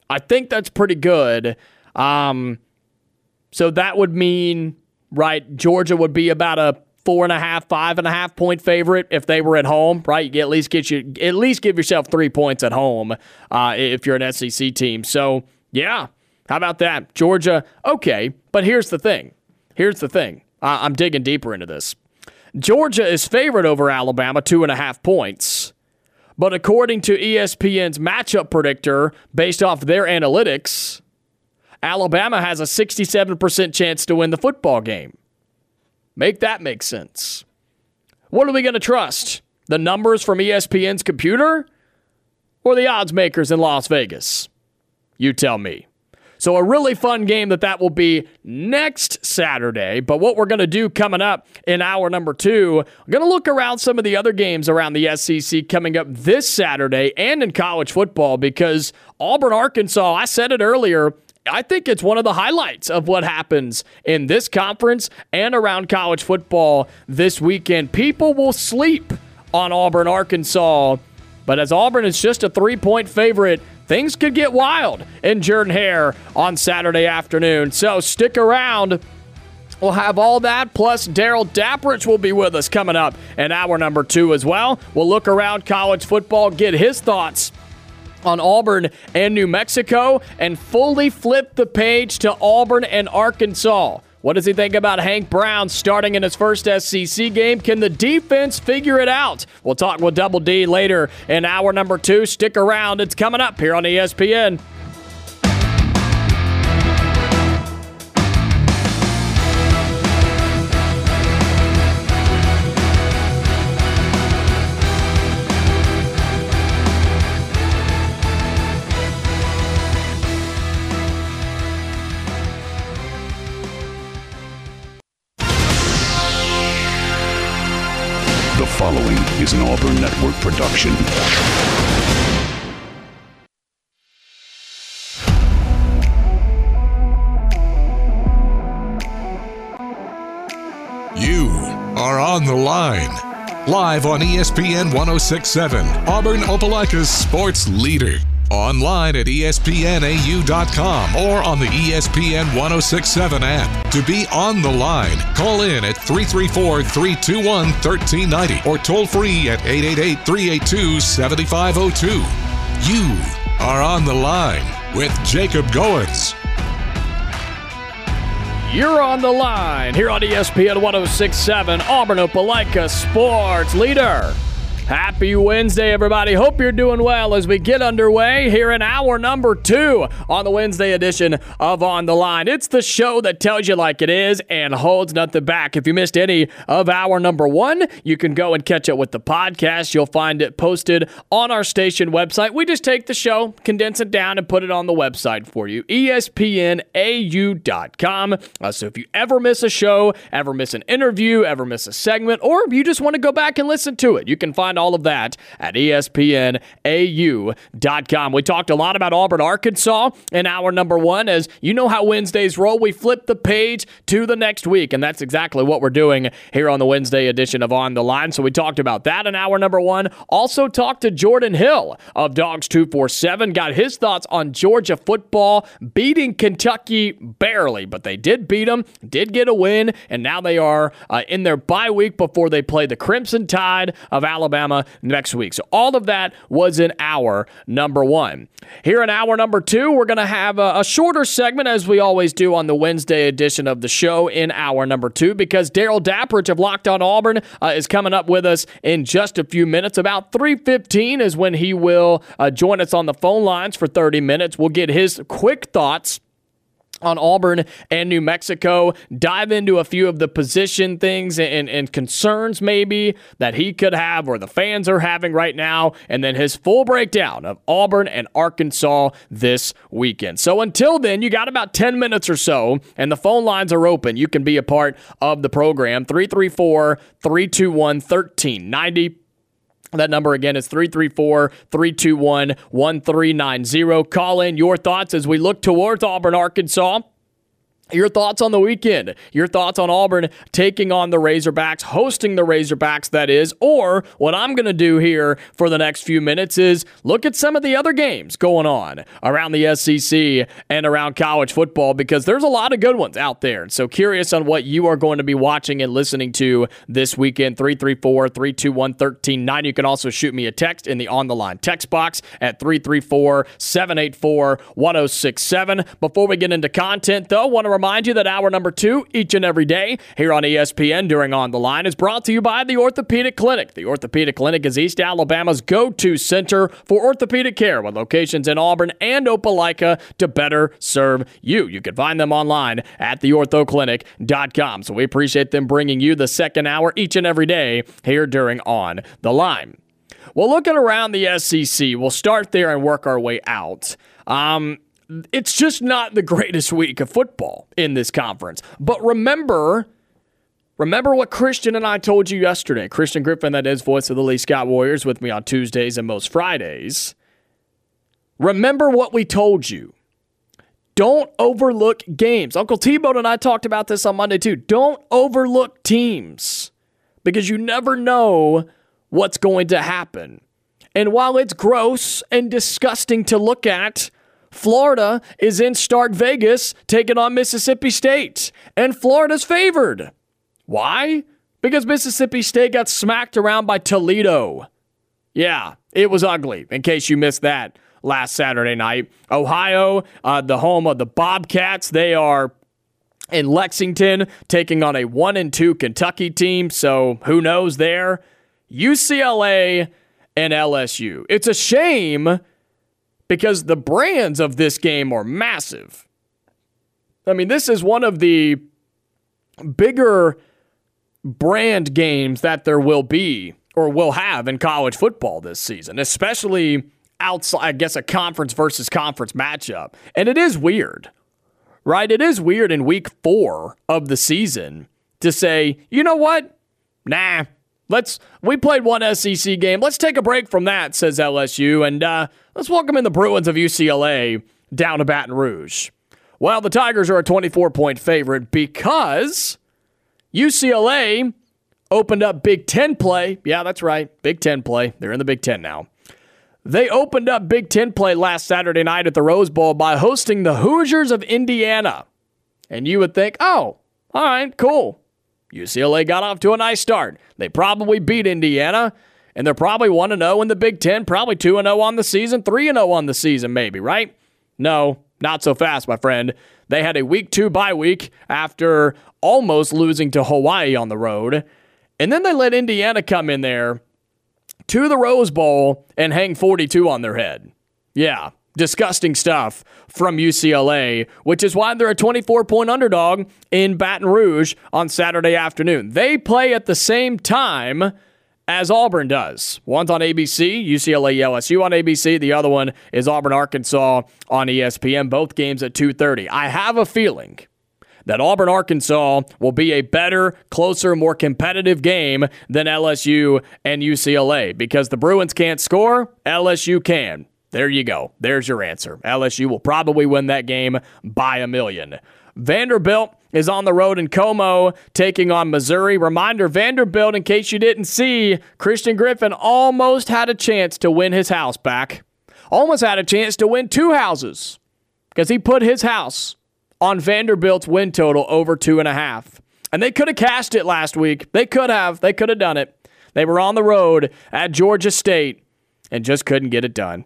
Speaker 2: So that would mean, right, Georgia would be about a 4.5, 5.5 point favorite if they were at home, right? You at least give yourself 3 points at home if you're an SEC team. So yeah, how about that? Georgia, okay, but here's the thing. I'm digging deeper into this. Georgia is favored over Alabama 2.5 points, but according to ESPN's matchup predictor, based off their analytics, Alabama has a 67% chance to win the football game. Make that make sense. What are we going to trust? The numbers from ESPN's computer or the odds makers in Las Vegas? You tell me. So a really fun game that will be next Saturday. But what we're going to do coming up in hour number 2, we're going to look around some of the other games around the SEC coming up this Saturday and in college football, because Auburn, Arkansas, I said it earlier, I think it's one of the highlights of what happens in this conference and around college football this weekend. People will sleep on Auburn, Arkansas, but as Auburn is just a 3-point favorite, things could get wild in Jordan-Hare on Saturday afternoon. So stick around. We'll have all that, plus Darrell Dapprich will be with us coming up in hour number 2 as well. We'll look around college football, get his thoughts on Auburn and New Mexico, and fully flip the page to Auburn and Arkansas. What does he think about Hank Brown starting in his first SEC game? Can the defense figure it out? We'll talk with Double D later in hour number 2. Stick around. It's coming up here on ESPN.
Speaker 6: The following is an Auburn Network production.
Speaker 1: You are on the line. Live on ESPN 1067, Auburn Opelika's sports leader. Online at ESPNAU.com or on the ESPN 1067 app. To be on the line, call in at 334-321-1390 or toll free at 888-382-7502. You are on the line with Jacob Goins.
Speaker 2: You're on the line here on ESPN 1067, Auburn Opelika sports leader. Happy Wednesday, everybody. Hope you're doing well as we get underway here in hour number 2 on the Wednesday edition of On the Line. It's the show that tells you like it is and holds nothing back. If you missed any of hour number 1, you can go and catch it with the podcast. You'll find it posted on our station website. We just take the show, condense it down, and put it on the website for you, ESPNAU.com. So if you ever miss a show, ever miss an interview, ever miss a segment, or you just want to go back and listen to it, you can find all of that at ESPNAU.com. We talked a lot about Auburn, Arkansas in hour number 1. As you know how Wednesdays roll, we flip the page to the next week, and that's exactly what we're doing here on the Wednesday edition of On the Line. So we talked about that in hour number 1. Also talked to Jordan Hill of Dogs 247, got his thoughts on Georgia football beating Kentucky barely, but they did beat them, did get a win, and now they are in their bye week before they play the Crimson Tide of Alabama next week. So all of that was in hour number 1. Here in hour number 2, we're going to have a shorter segment, as we always do on the Wednesday edition of the show in hour number 2, because Darrell Dapprich of Locked On Auburn is coming up with us in just a few minutes. About 3:15 is when he will join us on the phone lines for 30 minutes. We'll get his quick thoughts on Auburn and New Mexico, dive into a few of the position things and concerns maybe that he could have or the fans are having right now, and then his full breakdown of Auburn and Arkansas this weekend. So until then, you got about 10 minutes or so, and the phone lines are open. You can be a part of the program, 334-321-1390. That number again is 334-321-1390. Call in your thoughts as we look towards Auburn, Arkansas Your thoughts on the weekend, your thoughts on Auburn taking on the Razorbacks, hosting the Razorbacks, that is, or what I'm going to do here for the next few minutes is look at some of the other games going on around the SEC and around college football, because there's a lot of good ones out there. So curious on what you are going to be watching and listening to this weekend. 334-321-1390. You can also shoot me a text in the On the Line text box at 334-784-1067. Before we get into content, though, want to remind you that hour number 2 each and every day here on ESPN during On the Line is brought to you by the Orthopedic Clinic. The Orthopedic Clinic is East Alabama's go-to center for orthopedic care, with locations in Auburn and Opelika to better serve you. You can find them online at theorthoclinic.com. So we appreciate them bringing you the second hour each and every day here during On the Line. Well, looking around the SEC, we'll start there and work our way out. It's just not the greatest week of football in this conference. But remember what Christian and I told you yesterday. Christian Griffin, that is, voice of the Lee Scott Warriors, with me on Tuesdays and most Fridays. Remember what we told you. Don't overlook games. Uncle T-Bone and I talked about this on Monday too. Don't overlook teams, because you never know what's going to happen. And while it's gross and disgusting to look at, Florida is in Stark Vegas taking on Mississippi State, and Florida's favored. Why? Because Mississippi State got smacked around by Toledo. Yeah, it was ugly, in case you missed that last Saturday night. Ohio, the home of the Bobcats, they are in Lexington taking on a 1-2 Kentucky team, so who knows there? UCLA and LSU. It's a shame, because the brands of this game are massive. I mean, this is one of the bigger brand games that there will be or will have in college football this season, especially outside, I guess, a conference versus conference matchup. And it is weird, right? It is weird in week 4 of the season to say, you know what? Nah. We played one SEC game. Let's take a break from that, says LSU, and let's welcome in the Bruins of UCLA down to Baton Rouge. Well, the Tigers are a 24-point favorite because UCLA opened up Big Ten play. Yeah, that's right, Big Ten play. They're in the Big Ten now. They opened up Big Ten play last Saturday night at the Rose Bowl by hosting the Hoosiers of Indiana. And you would think, oh, all right, cool. UCLA got off to a nice start. They probably beat Indiana, and they're probably 1-0 in the Big Ten, probably 2-0 on the season, 3-0 on the season maybe, right? No, not so fast, my friend. They had a week 2 bye week after almost losing to Hawaii on the road, and then they let Indiana come in there to the Rose Bowl and hang 42 on their head. Yeah. Disgusting stuff from UCLA, which is why they're a 24-point underdog in Baton Rouge on Saturday afternoon. They play at the same time as Auburn does. One's on ABC, UCLA LSU on ABC. The other one is Auburn Arkansas on ESPN. Both games at 2:30. I have a feeling that Auburn Arkansas will be a better, closer, more competitive game than LSU and UCLA, because the Bruins can't score, LSU can. There you go. There's your answer. LSU will probably win that game by 1 million. Vanderbilt is on the road in Como taking on Missouri. Reminder, Vanderbilt, in case you didn't see, Christian Griffin almost had a chance to win his house back. Almost had a chance to win 2 houses because he put his house on Vanderbilt's win total over 2.5. And they could have cashed it last week. They could have done it. They were on the road at Georgia State and just couldn't get it done.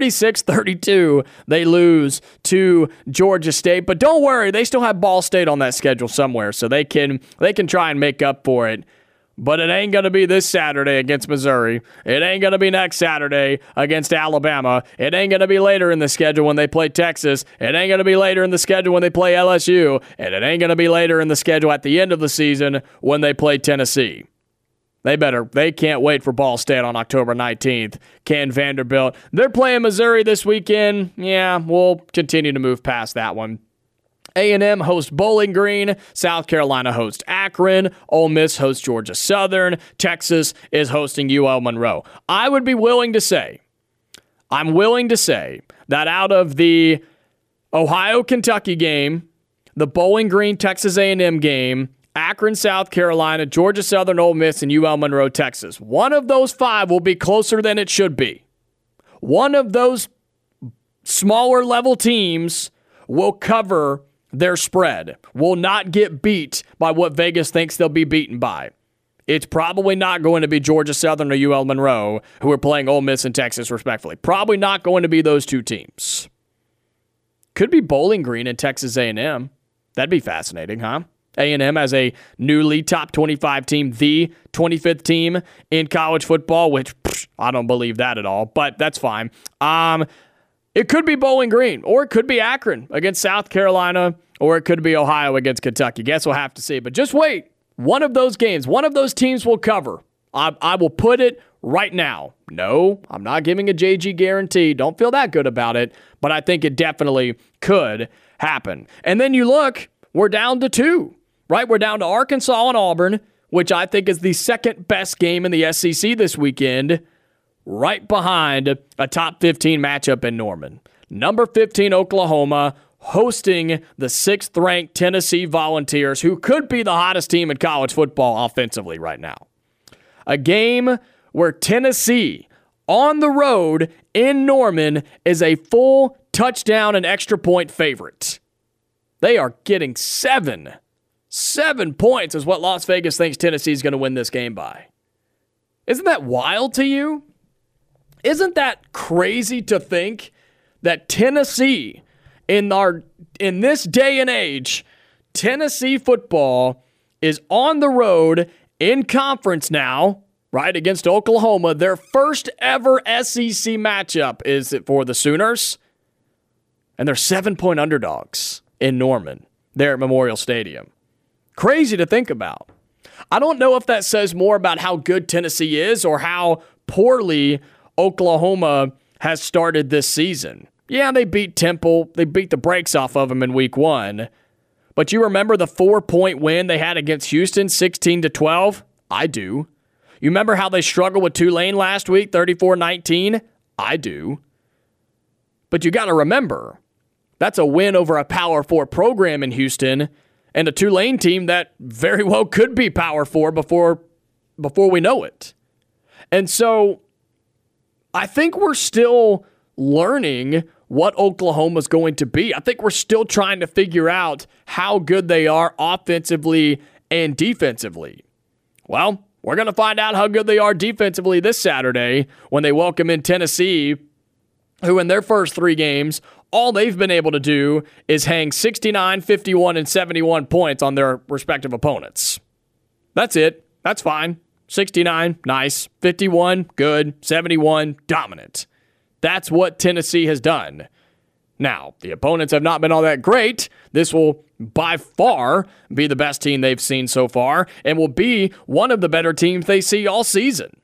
Speaker 2: 36-32, they lose to Georgia State. But don't worry, they still have Ball State on that schedule somewhere, so they can try and make up for it. But it ain't going to be this Saturday against Missouri. It ain't going to be next Saturday against Alabama. It ain't going to be later in the schedule when they play Texas. It ain't going to be later in the schedule when they play LSU. And it ain't going to be later in the schedule at the end of the season when they play Tennessee. They can't wait for Ball State on October 19th. Can Vanderbilt? They're playing Missouri this weekend. Yeah, we'll continue to move past that one. A&M hosts Bowling Green. South Carolina hosts Akron. Ole Miss hosts Georgia Southern. Texas is hosting UL Monroe. I'm willing to say that out of the Ohio-Kentucky game, the Bowling Green, Texas A&M game, Akron, South Carolina, Georgia Southern, Ole Miss, and UL Monroe, Texas. One of those 5 will be closer than it should be. One of those smaller level teams will cover their spread, will not get beat by what Vegas thinks they'll be beaten by. It's probably not going to be Georgia Southern or UL Monroe, who are playing Ole Miss and Texas, respectively. Probably not going to be those 2 teams. Could be Bowling Green and Texas A&M. That'd be fascinating, huh? A&M as a newly top 25 team, the 25th team in college football, which I don't believe that at all, but that's fine. It could be Bowling Green, or it could be Akron against South Carolina, or it could be Ohio against Kentucky. Guess we'll have to see. But just wait. One of those games, one of those teams will cover. I will put it right now. No, I'm not giving a JG guarantee. Don't feel that good about it, but I think it definitely could happen. And then you look, we're down to 2. Right, we're down to Arkansas and Auburn, which I think is the second best game in the SEC this weekend, right behind a top 15 matchup in Norman. Number 15, Oklahoma, hosting the 6th-ranked Tennessee Volunteers, who could be the hottest team in college football offensively right now. A game where Tennessee, on the road in Norman, is a full touchdown and extra point favorite. They are getting 7 points is what Las Vegas thinks Tennessee is going to win this game by. Isn't that wild to you? Isn't that crazy to think that Tennessee, in this day and age, Tennessee football is on the road in conference now, right, against Oklahoma. Their first ever SEC matchup is for the Sooners, and they're 7-point underdogs in Norman there at Memorial Stadium. Crazy to think about. I don't know if that says more about how good Tennessee is or how poorly Oklahoma has started this season. Yeah, they beat Temple. They beat the brakes off of them in week 1. But you remember the 4-point win they had against Houston, 16-12? I do. You remember how they struggled with Tulane last week, 34-19? I do. But you got to remember, that's a win over a Power 4 program in Houston, and a Tulane team that very well could be Power 4 before we know it. And so I think we're still learning what Oklahoma's going to be. I think we're still trying to figure out how good they are offensively and defensively. Well, we're going to find out how good they are defensively this Saturday when they welcome in Tennessee, who in their first 3 games, all they've been able to do is hang 69, 51, and 71 points on their respective opponents. That's it. That's fine. 69, nice. 51, good. 71, dominant. That's what Tennessee has done. Now, the opponents have not been all that great. This will by far be the best team they've seen so far and will be one of the better teams they see all season.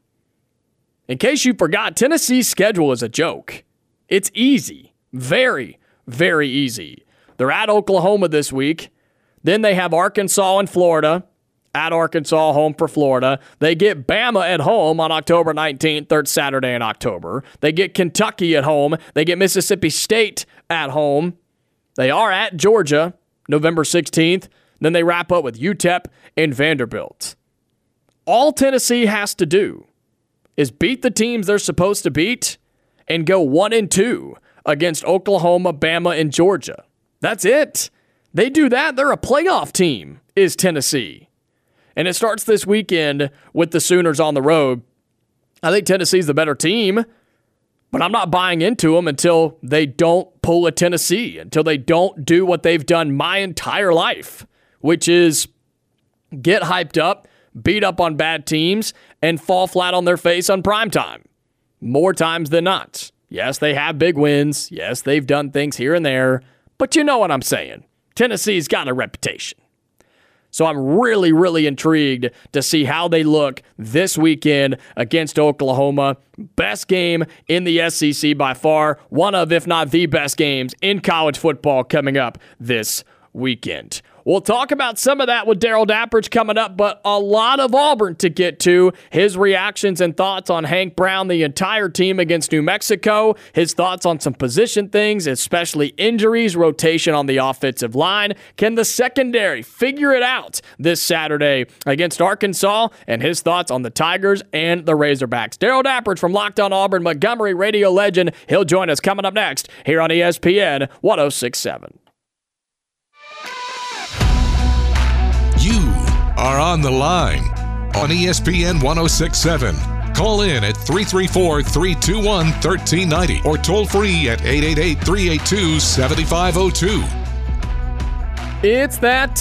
Speaker 2: In case you forgot, Tennessee's schedule is a joke. It's easy. Very, very easy. They're at Oklahoma this week. Then they have Arkansas and Florida. At Arkansas, home for Florida. They get Bama at home on October 19th, third Saturday in October. They get Kentucky at home. They get Mississippi State at home. They are at Georgia, November 16th. Then they wrap up with UTEP and Vanderbilt. All Tennessee has to do is beat the teams they're supposed to beat and go 1-2 against Oklahoma, Bama, and Georgia. That's it. They do that, they're a playoff team, is Tennessee. And it starts this weekend with the Sooners on the road. I think Tennessee's the better team, but I'm not buying into them until they don't pull a Tennessee, until they don't do what they've done my entire life, which is get hyped up, beat up on bad teams, and fall flat on their face on primetime. More times than not. Yes, they have big wins. Yes, they've done things here and there. But you know what I'm saying. Tennessee's got a reputation. So I'm really, really intrigued to see how they look this weekend against Oklahoma. Best game in the SEC by far. One of, if not the best games in college football coming up this weekend. We'll talk about some of that with Darrell Dapprich coming up, but a lot of Auburn to get to. His reactions and thoughts on Hank Brown, the entire team against New Mexico, his thoughts on some position things, especially injuries, rotation on the offensive line. Can the secondary figure it out this Saturday against Arkansas? And his thoughts on the Tigers and the Razorbacks. Darrell Dapprich from Locked On Auburn, Montgomery radio legend. He'll join us coming up next here on ESPN 106.7.
Speaker 1: You are on the line on ESPN 106.7. Call in at 334-321-1390 or toll free at 888-382-7502.
Speaker 2: It's that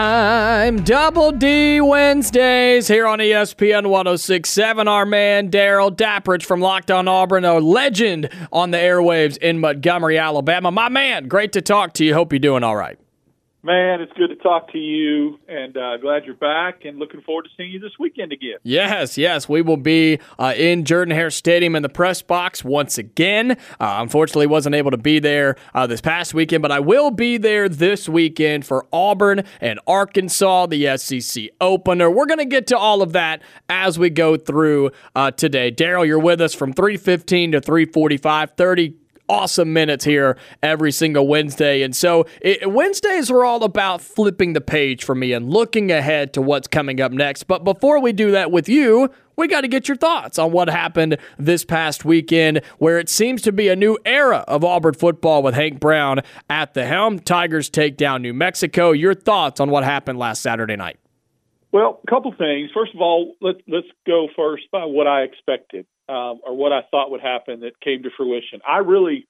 Speaker 2: time. Double D Wednesdays here on ESPN 106.7. Our man Darrell Dapprich from Locked On Auburn, a legend on the airwaves in Montgomery, Alabama. My man, great to talk to you. Hope you're doing all right.
Speaker 7: Man, it's good to talk to you, and glad you're back, and looking forward to seeing you this weekend again.
Speaker 2: Yes, we will be in Jordan-Hare Stadium in the press box once again. Unfortunately, wasn't able to be there this past weekend, but I will be there this weekend for Auburn and Arkansas, the SEC opener. We're going to get to all of that as we go through today. Darrell, you're with us from 3:15 to 3:45, 30 awesome minutes here every single Wednesday. And so Wednesdays are all about flipping the page for me and looking ahead to what's coming up next. But before we do that with you, we got to get your thoughts on what happened this past weekend, where it seems to be a new era of Auburn football with Hank Brown at the helm. Tigers take down New Mexico. Your thoughts on what happened last Saturday night?
Speaker 7: Well, a couple things. First of all, let's go first by what I expected. Or what I thought would happen that came to fruition. I really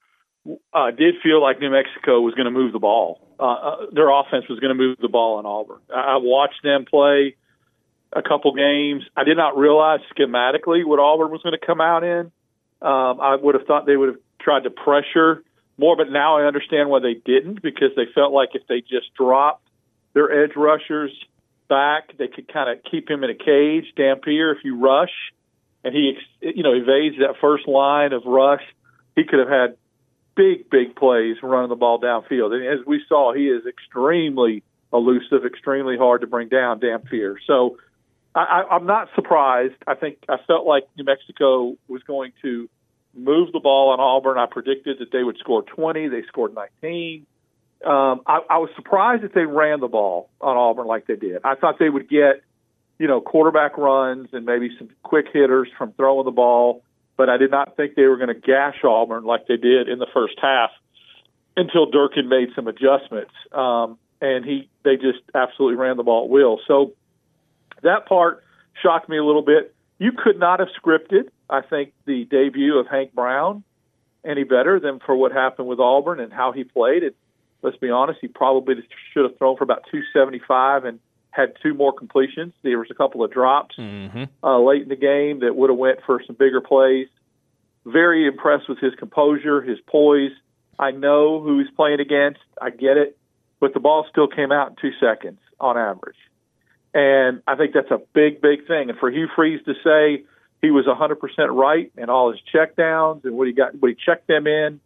Speaker 7: did feel like New Mexico was going to move the ball. Their offense was going to move the ball in Auburn. I watched them play a couple games. I did not realize schematically what Auburn was going to come out in. I would have thought they would have tried to pressure more, but now I understand why they didn't, because they felt like if they just dropped their edge rushers back, they could kind of keep him in a cage. Dampier, if you rush, and he, evades that first line of rush, he could have had big plays running the ball downfield. And as we saw, he is extremely elusive, extremely hard to bring down, Dampier. So I'm not surprised. I felt like New Mexico was going to move the ball on Auburn. I predicted that they would score 20. They scored 19. I was surprised that they ran the ball on Auburn like they did. I thought they would get quarterback runs and maybe some quick hitters from throwing the ball, but I did not think they were going to gash Auburn like they did in the first half until Durkin made some adjustments, and they just absolutely ran the ball at will. So that part shocked me a little bit. You could not have scripted, I think, the debut of Hank Brown any better than for what happened with Auburn and how he played. And let's be honest, he probably should have thrown for about 275 and had two more completions. There was a couple of drops late in the game that would have went for some bigger plays. Very impressed with his composure, his poise. I know who he's playing against. I get it. But the ball still came out in 2 seconds on average. And I think that's a big thing. And for Hugh Freeze to say he was 100% right in all his checkdowns and what he checked them in,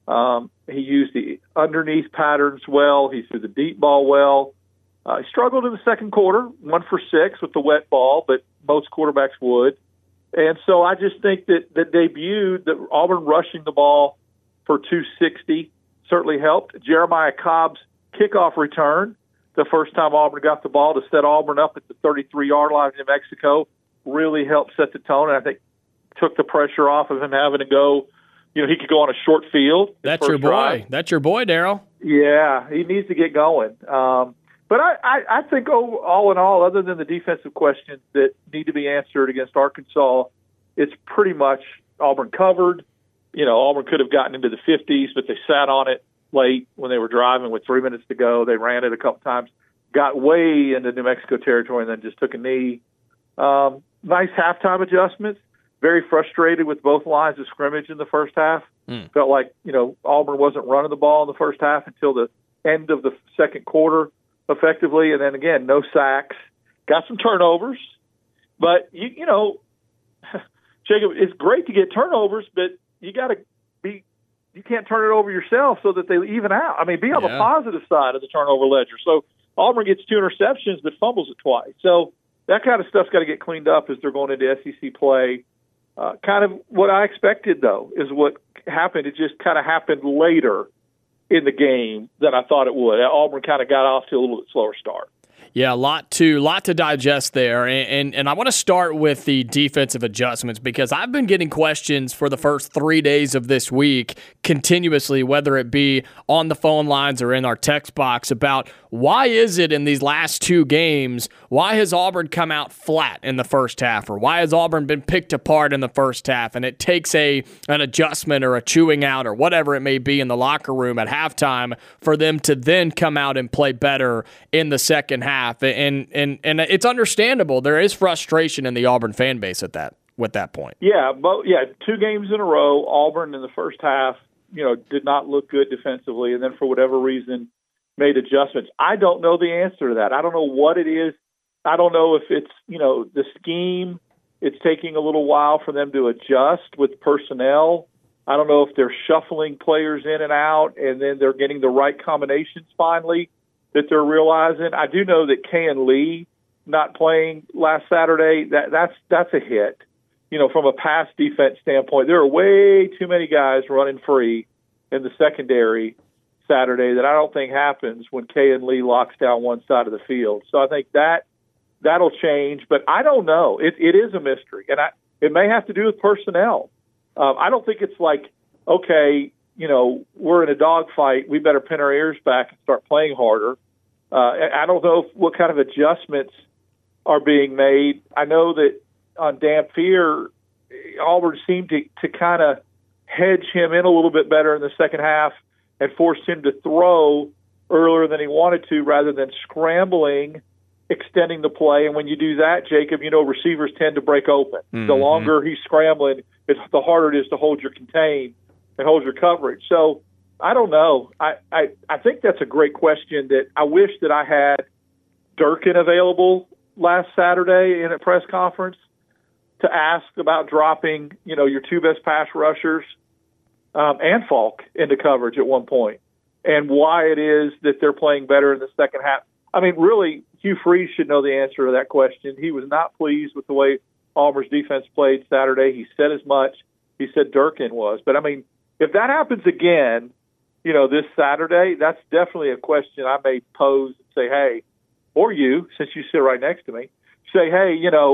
Speaker 7: he used the underneath patterns well. He threw the deep ball well. He struggled in the second quarter, 1 for 6 with the wet ball, but most quarterbacks would. And so I just think that the debut, that Auburn rushing the ball for 260 certainly helped. Jeremiah Cobb's kickoff return, the first time Auburn got the ball to set Auburn up at the 33-yard line in New Mexico, really helped set the tone, and I think took the pressure off of him having to go. He could go on a short field.
Speaker 2: That's your boy. Drive. That's your boy, Darrell.
Speaker 7: Yeah, he needs to get going. But I think all in all, other than the defensive questions that need to be answered against Arkansas, it's pretty much Auburn covered. Auburn could have gotten into the 50s, but they sat on it late when they were driving with 3 minutes to go. They ran it a couple times, got way into New Mexico territory, and then just took a knee. Nice halftime adjustments. Very frustrated with both lines of scrimmage in the first half. Felt like, Auburn wasn't running the ball in the first half until the end of the second quarter effectively. And then again, no sacks, got some turnovers, but Jacob, it's great to get turnovers, but you can't turn it over yourself so that they even out. I mean, be on the positive side of the turnover ledger. So Auburn gets 2 interceptions but fumbles it twice. So that kind of stuff's got to get cleaned up as they're going into SEC play. Kind of what I expected, though, is what happened. It just kind of happened later in the game than I thought it would. Auburn kind of got off to a little bit slower start.
Speaker 2: Yeah, a lot to digest there, and I want to start with the defensive adjustments because I've been getting questions for the first 3 days of this week continuously, whether it be on the phone lines or in our text box, about why is it in these last 2 games, why has Auburn come out flat in the first half, or why has Auburn been picked apart in the first half, and it takes an adjustment or a chewing out or whatever it may be in the locker room at halftime for them to then come out and play better in the second half. And it's understandable. There is frustration in the Auburn fan base with that point.
Speaker 7: Yeah, 2 games in a row, Auburn in the first half, did not look good defensively, and then for whatever reason made adjustments. I don't know the answer to that. I don't know what it is. I don't know if it's, the scheme. It's taking a little while for them to adjust with personnel. I don't know if they're shuffling players in and out, and then they're getting the right combinations finally that they're realizing. I do know that Kayin Lee not playing last Saturday, that's a hit. From a pass defense standpoint, there are way too many guys running free in the secondary Saturday that I don't think happens when Kayin Lee locks down one side of the field. So I think that'll change, but I don't know. It is a mystery, and it may have to do with personnel. I don't think it's like, okay, we're in a dogfight, we better pin our ears back and start playing harder. I don't know what kind of adjustments are being made. I know that on Dampier, Auburn seemed to kind of hedge him in a little bit better in the second half and forced him to throw earlier than he wanted to rather than scrambling, extending the play. And when you do that, Jacob, receivers tend to break open. Mm-hmm. The longer he's scrambling, the harder it is to hold your contain and hold your coverage. So I don't know. I think that's a great question that I wish that I had Durkin available last Saturday in a press conference to ask about dropping, your 2 best pass rushers and Falk into coverage at one point, and why it is that they're playing better in the second half. I mean, really, Hugh Freeze should know the answer to that question. He was not pleased with the way Auburn's defense played Saturday. He said as much. He said Durkin was. But, I mean, if that happens again, this Saturday, that's definitely a question I may pose and say, hey, or you, since you sit right next to me, say, hey,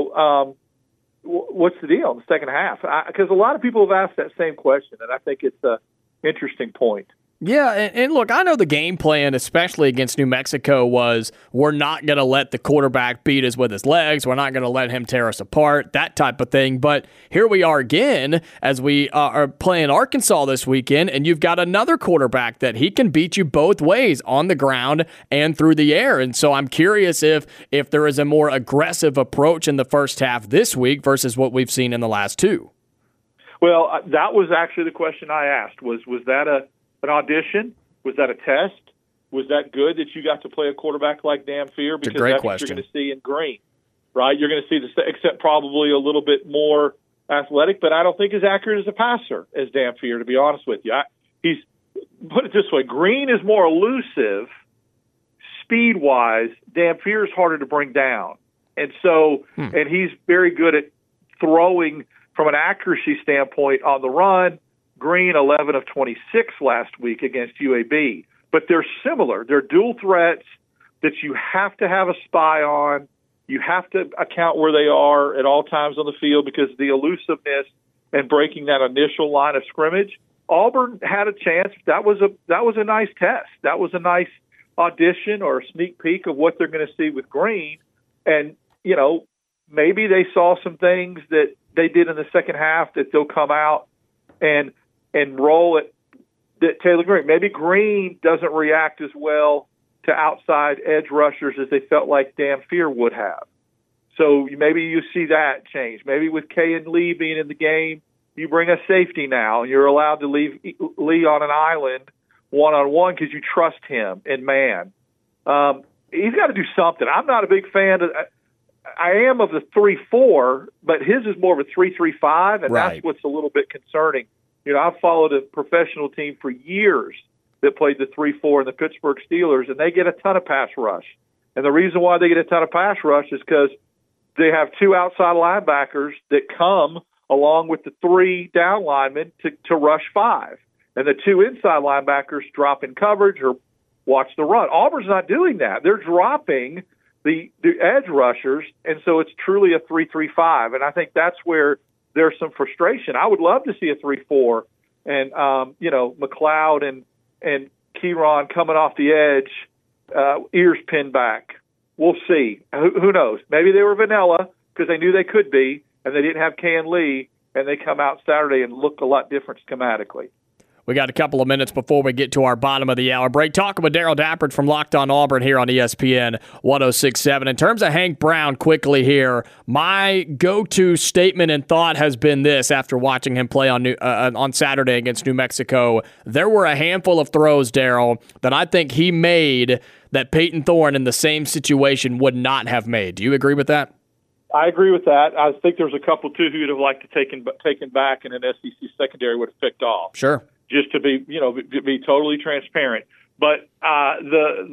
Speaker 7: what's the deal in the second half? Because a lot of people have asked that same question, and I think it's an interesting point.
Speaker 2: Yeah, and look, I know the game plan, especially against New Mexico, was we're not going to let the quarterback beat us with his legs. We're not going to let him tear us apart, that type of thing. But here we are again as we are playing Arkansas this weekend, and you've got another quarterback that he can beat you both ways, on the ground and through the air. And so I'm curious if there is a more aggressive approach in the first half this week versus what we've seen in the last 2.
Speaker 7: Well, that was actually the question I asked. Was that an audition? Was that a test? Was that good that you got to play a quarterback like Dampier? Because that's what you're going to see in Green, right? You're going to see except probably a little bit more athletic, but I don't think as accurate as a passer as Dampier, to be honest with you. He's, put it this way, Green is more elusive speed-wise. Dampier is harder to bring down. And so, and he's very good at throwing from an accuracy standpoint on the run. Green, 11 of 26 last week against UAB. But they're similar. They're dual threats that you have to have a spy on. You have to account where they are at all times on the field because the elusiveness and breaking that initial line of scrimmage. Auburn had a chance. That was a nice test. That was a nice audition or a sneak peek of what they're going to see with Green. And, maybe they saw some things that they did in the second half that they'll come out and roll it that Taylor Green. Maybe Green doesn't react as well to outside edge rushers as they felt like Dampier would have. So maybe you see that change. Maybe with Kayin Lee being in the game, you bring a safety now, and you're allowed to leave Lee on an island one-on-one because you trust him in man. He's got to do something. I'm not a big fan of – I am of the 3-4, but his is more of a 3-3-5, and
Speaker 2: right.
Speaker 7: That's what's a little bit concerning. I've followed a professional team for years that played the 3-4 in the Pittsburgh Steelers, and they get a ton of pass rush. And the reason why they get a ton of pass rush is because they have 2 outside linebackers that come along with the 3 down linemen to rush 5. And the 2 inside linebackers drop in coverage or watch the run. Auburn's not doing that. They're dropping the edge rushers, and so it's truly a 3-3-5. And I think that's where there's some frustration. I would love to see a 3-4 and, McLeod and Kieron coming off the edge, ears pinned back. We'll see. Who knows? Maybe they were vanilla because they knew they could be, and they didn't have Can Lee, and they come out Saturday and look a lot different schematically.
Speaker 2: We got a couple of minutes before we get to our bottom of the hour break. Talking with Darrell Dapprich from Locked On Auburn here on ESPN 106.7. In terms of Hank Brown, quickly here, my go-to statement and thought has been this after watching him play on Saturday against New Mexico. There were a handful of throws, Darrell, that I think he made that Peyton Thorne in the same situation would not have made. Do you agree with that?
Speaker 7: I agree with that. I think there's a couple, too, who would have liked to taken back and an SEC secondary would have picked off.
Speaker 2: Sure.
Speaker 7: Just to be totally transparent. But I'm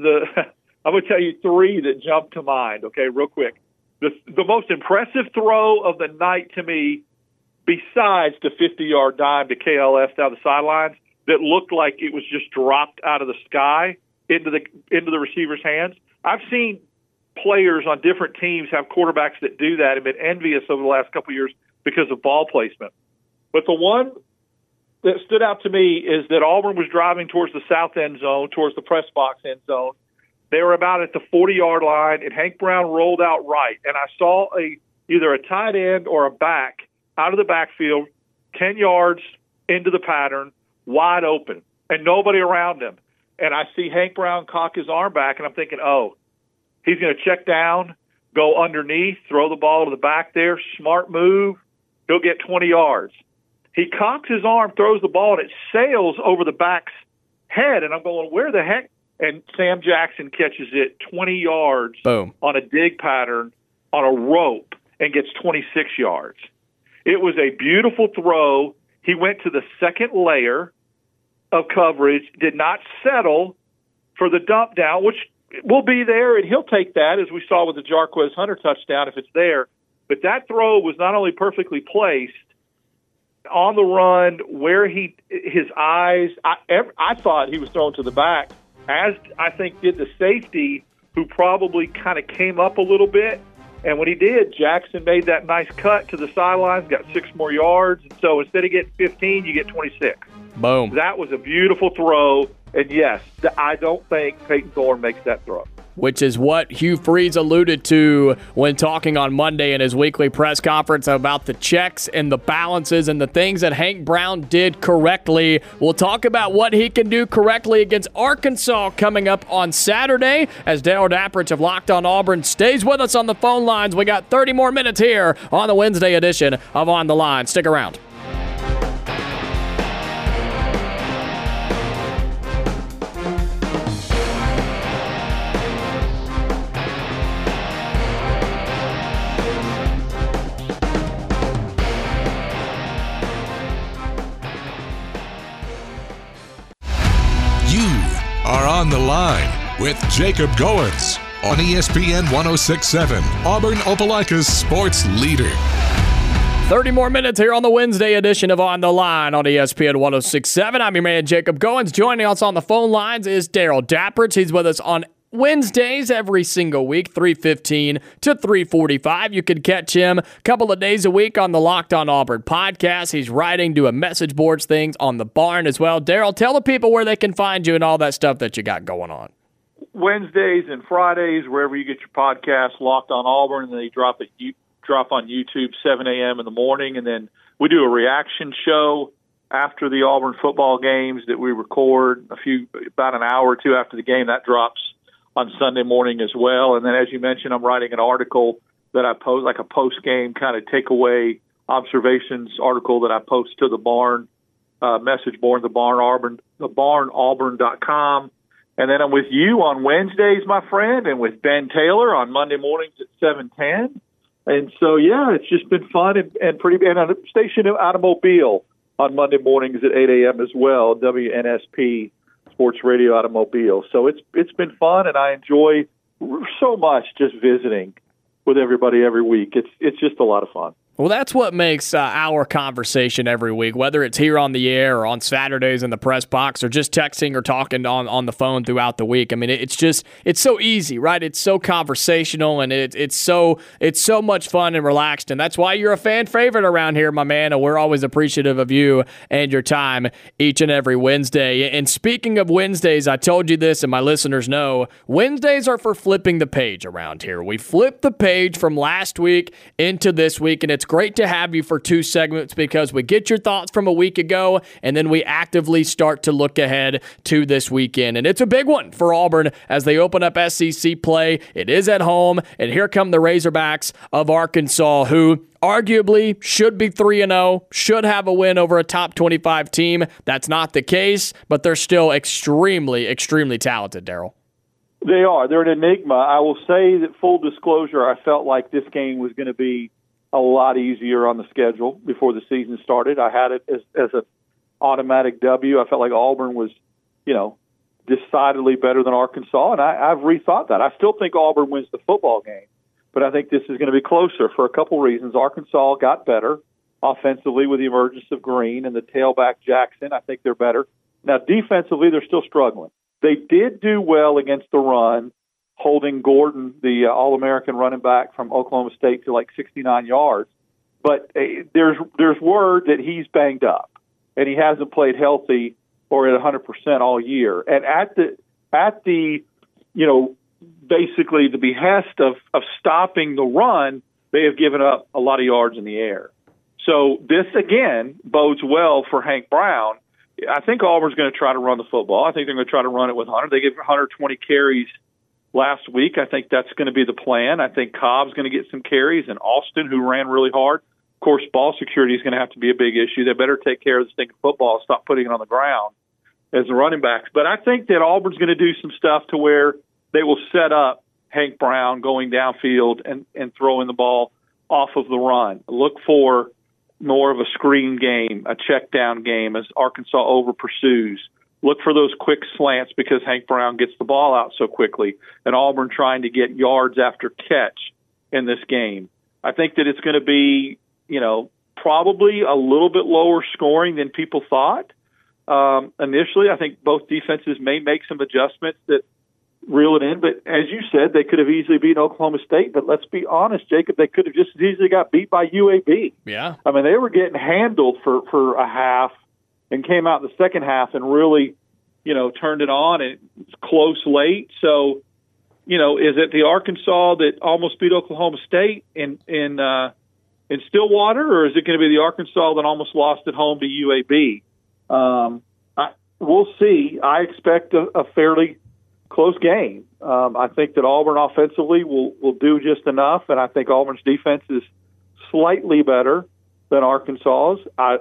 Speaker 7: going to tell you 3 that jump to mind, okay, real quick. The most impressive throw of the night to me, besides the 50-yard dime to KLS down the sidelines, that looked like it was just dropped out of the sky into the receiver's hands. I've seen players on different teams have quarterbacks that do that and been envious over the last couple of years because of ball placement. But the one that stood out to me is that Auburn was driving towards the south end zone, towards the press box end zone. They were about at the 40-yard line, and Hank Brown rolled out right. And I saw either a tight end or a back out of the backfield, 10 yards into the pattern, wide open, and nobody around him. And I see Hank Brown cock his arm back, and I'm thinking, oh, he's going to check down, go underneath, throw the ball to the back there, smart move, he'll get 20 yards. He cocks his arm, throws the ball, and it sails over the back's head. And I'm going, where the heck? And Sam Jackson catches it 20 yards
Speaker 2: Boom.
Speaker 7: On a dig pattern on a rope and gets 26 yards. It was a beautiful throw. He went to the second layer of coverage, did not settle for the dump down, which will be there, and he'll take that, as we saw with the Jarquez Hunter touchdown if it's there. But that throw was not only perfectly placed, on the run, where his eyes, I thought he was thrown to the back, as I think did the safety, who probably kind of came up a little bit. And when he did, Jackson made that nice cut to the sidelines, got 6 more yards. And so instead of getting 15, you get 26.
Speaker 2: Boom.
Speaker 7: That was a beautiful throw. And yes, I don't think Peyton Thorne makes that throw.
Speaker 2: Which is what Hugh Freeze alluded to when talking on Monday in his weekly press conference about the checks and the balances and the things that Hank Brown did correctly. We'll talk about what he can do correctly against Arkansas coming up on Saturday as Darrell Dapprich of Locked On Auburn stays with us on the phone lines. We got 30 more minutes here on the Wednesday edition of On the Line. Stick around.
Speaker 1: On the Line with Jacob Goins on ESPN 106.7, Auburn Opelika's sports leader.
Speaker 2: 30 more minutes here on the Wednesday edition of On the Line on ESPN 106.7. I'm your man, Jacob Goins. Joining us on the phone lines is Darrell Dapprich. He's with us on Wednesdays every single week, 3:15 to 3:45. You can catch him a couple of days a week on the Locked On Auburn podcast. He's writing, doing message boards things on the Barn as well. Darrell, tell the people where they can find you and all that stuff that you got going on.
Speaker 7: Wednesdays and Fridays, wherever you get your podcast, Locked On Auburn, and they drop on YouTube 7 a.m. in the morning, and then we do a reaction show after the Auburn football games that we record about an hour or two after the game. That drops on Sunday morning as well. And then, as you mentioned, I'm writing an article that I post, like a post-game kind of takeaway observations article that I post to the Barn message board, the barnauburn.com. And then I'm with you on Wednesdays, my friend, and with Ben Taylor on Monday mornings at 7:10. And so, yeah, it's just been fun and pretty. And I'm stationed out of Mobile on Monday mornings at 8 a.m. as well, WNSP Sports Radio out of Mobile. So it's been fun, and I enjoy so much just visiting with everybody every week. It's just a lot of fun.
Speaker 2: Well, that's what makes our conversation every week, whether it's here on the air or on Saturdays in the press box or just texting or talking on the phone throughout the week. I mean, it's so easy, right? It's so conversational, and it's so much fun and relaxed, and that's why you're a fan favorite around here, my man, and we're always appreciative of you and your time each and every Wednesday. And speaking of Wednesdays, I told you this, and my listeners know, Wednesdays are for flipping the page around here. We flipped the page from last week into this week, and it's great to have you for 2 segments because we get your thoughts from a week ago, and then we actively start to look ahead to this weekend. And it's a big one for Auburn as they open up SEC play. It is at home, and here come the Razorbacks of Arkansas, who arguably should be 3-0, should have a win over a top 25 team. That's not the case, but they're still extremely, extremely talented, Daryl.
Speaker 7: They are. They're an enigma. I will say that, full disclosure, I felt like this game was going to be a lot easier on the schedule before the season started. I had it as an automatic W. I felt like Auburn was, decidedly better than Arkansas, and I've rethought that. I still think Auburn wins the football game, but I think this is going to be closer for a couple reasons. Arkansas got better offensively with the emergence of Green and the tailback Jackson. I think they're better. Now, defensively, they're still struggling. They did do well against the run, holding Gordon, the All-American running back from Oklahoma State, to like 69 yards. But there's word that he's banged up, and he hasn't played healthy or at 100% all year. And at the basically the behest of stopping the run, they have given up a lot of yards in the air. So this, again, bodes well for Hank Brown. I think Auburn's going to try to run the football. I think they're going to try to run it with Hunter. They gave 120 carries last week. I think that's going to be the plan. I think Cobb's going to get some carries, and Austin, who ran really hard. Of course, ball security is going to have to be a big issue. They better take care of the stinking football and stop putting it on the ground as the running backs. But I think that Auburn's going to do some stuff to where they will set up Hank Brown going downfield and throwing the ball off of the run. Look for more of a screen game, a check down game as Arkansas over pursues. Look for those quick slants because Hank Brown gets the ball out so quickly, and Auburn trying to get yards after catch in this game. I think that it's going to be, probably a little bit lower scoring than people thought. Initially, I think both defenses may make some adjustments that reel it in. But as you said, they could have easily beaten Oklahoma State. But let's be honest, Jacob, they could have just as easily got beat by UAB.
Speaker 2: Yeah.
Speaker 7: I mean, they were getting handled for a half and came out in the second half and really, turned it on, and it's close late. So, is it the Arkansas that almost beat Oklahoma State in Stillwater, or is it going to be the Arkansas that almost lost at home to UAB? We'll see. I expect a fairly close game. I think that Auburn offensively will do just enough, and I think Auburn's defense is slightly better than Arkansas's. I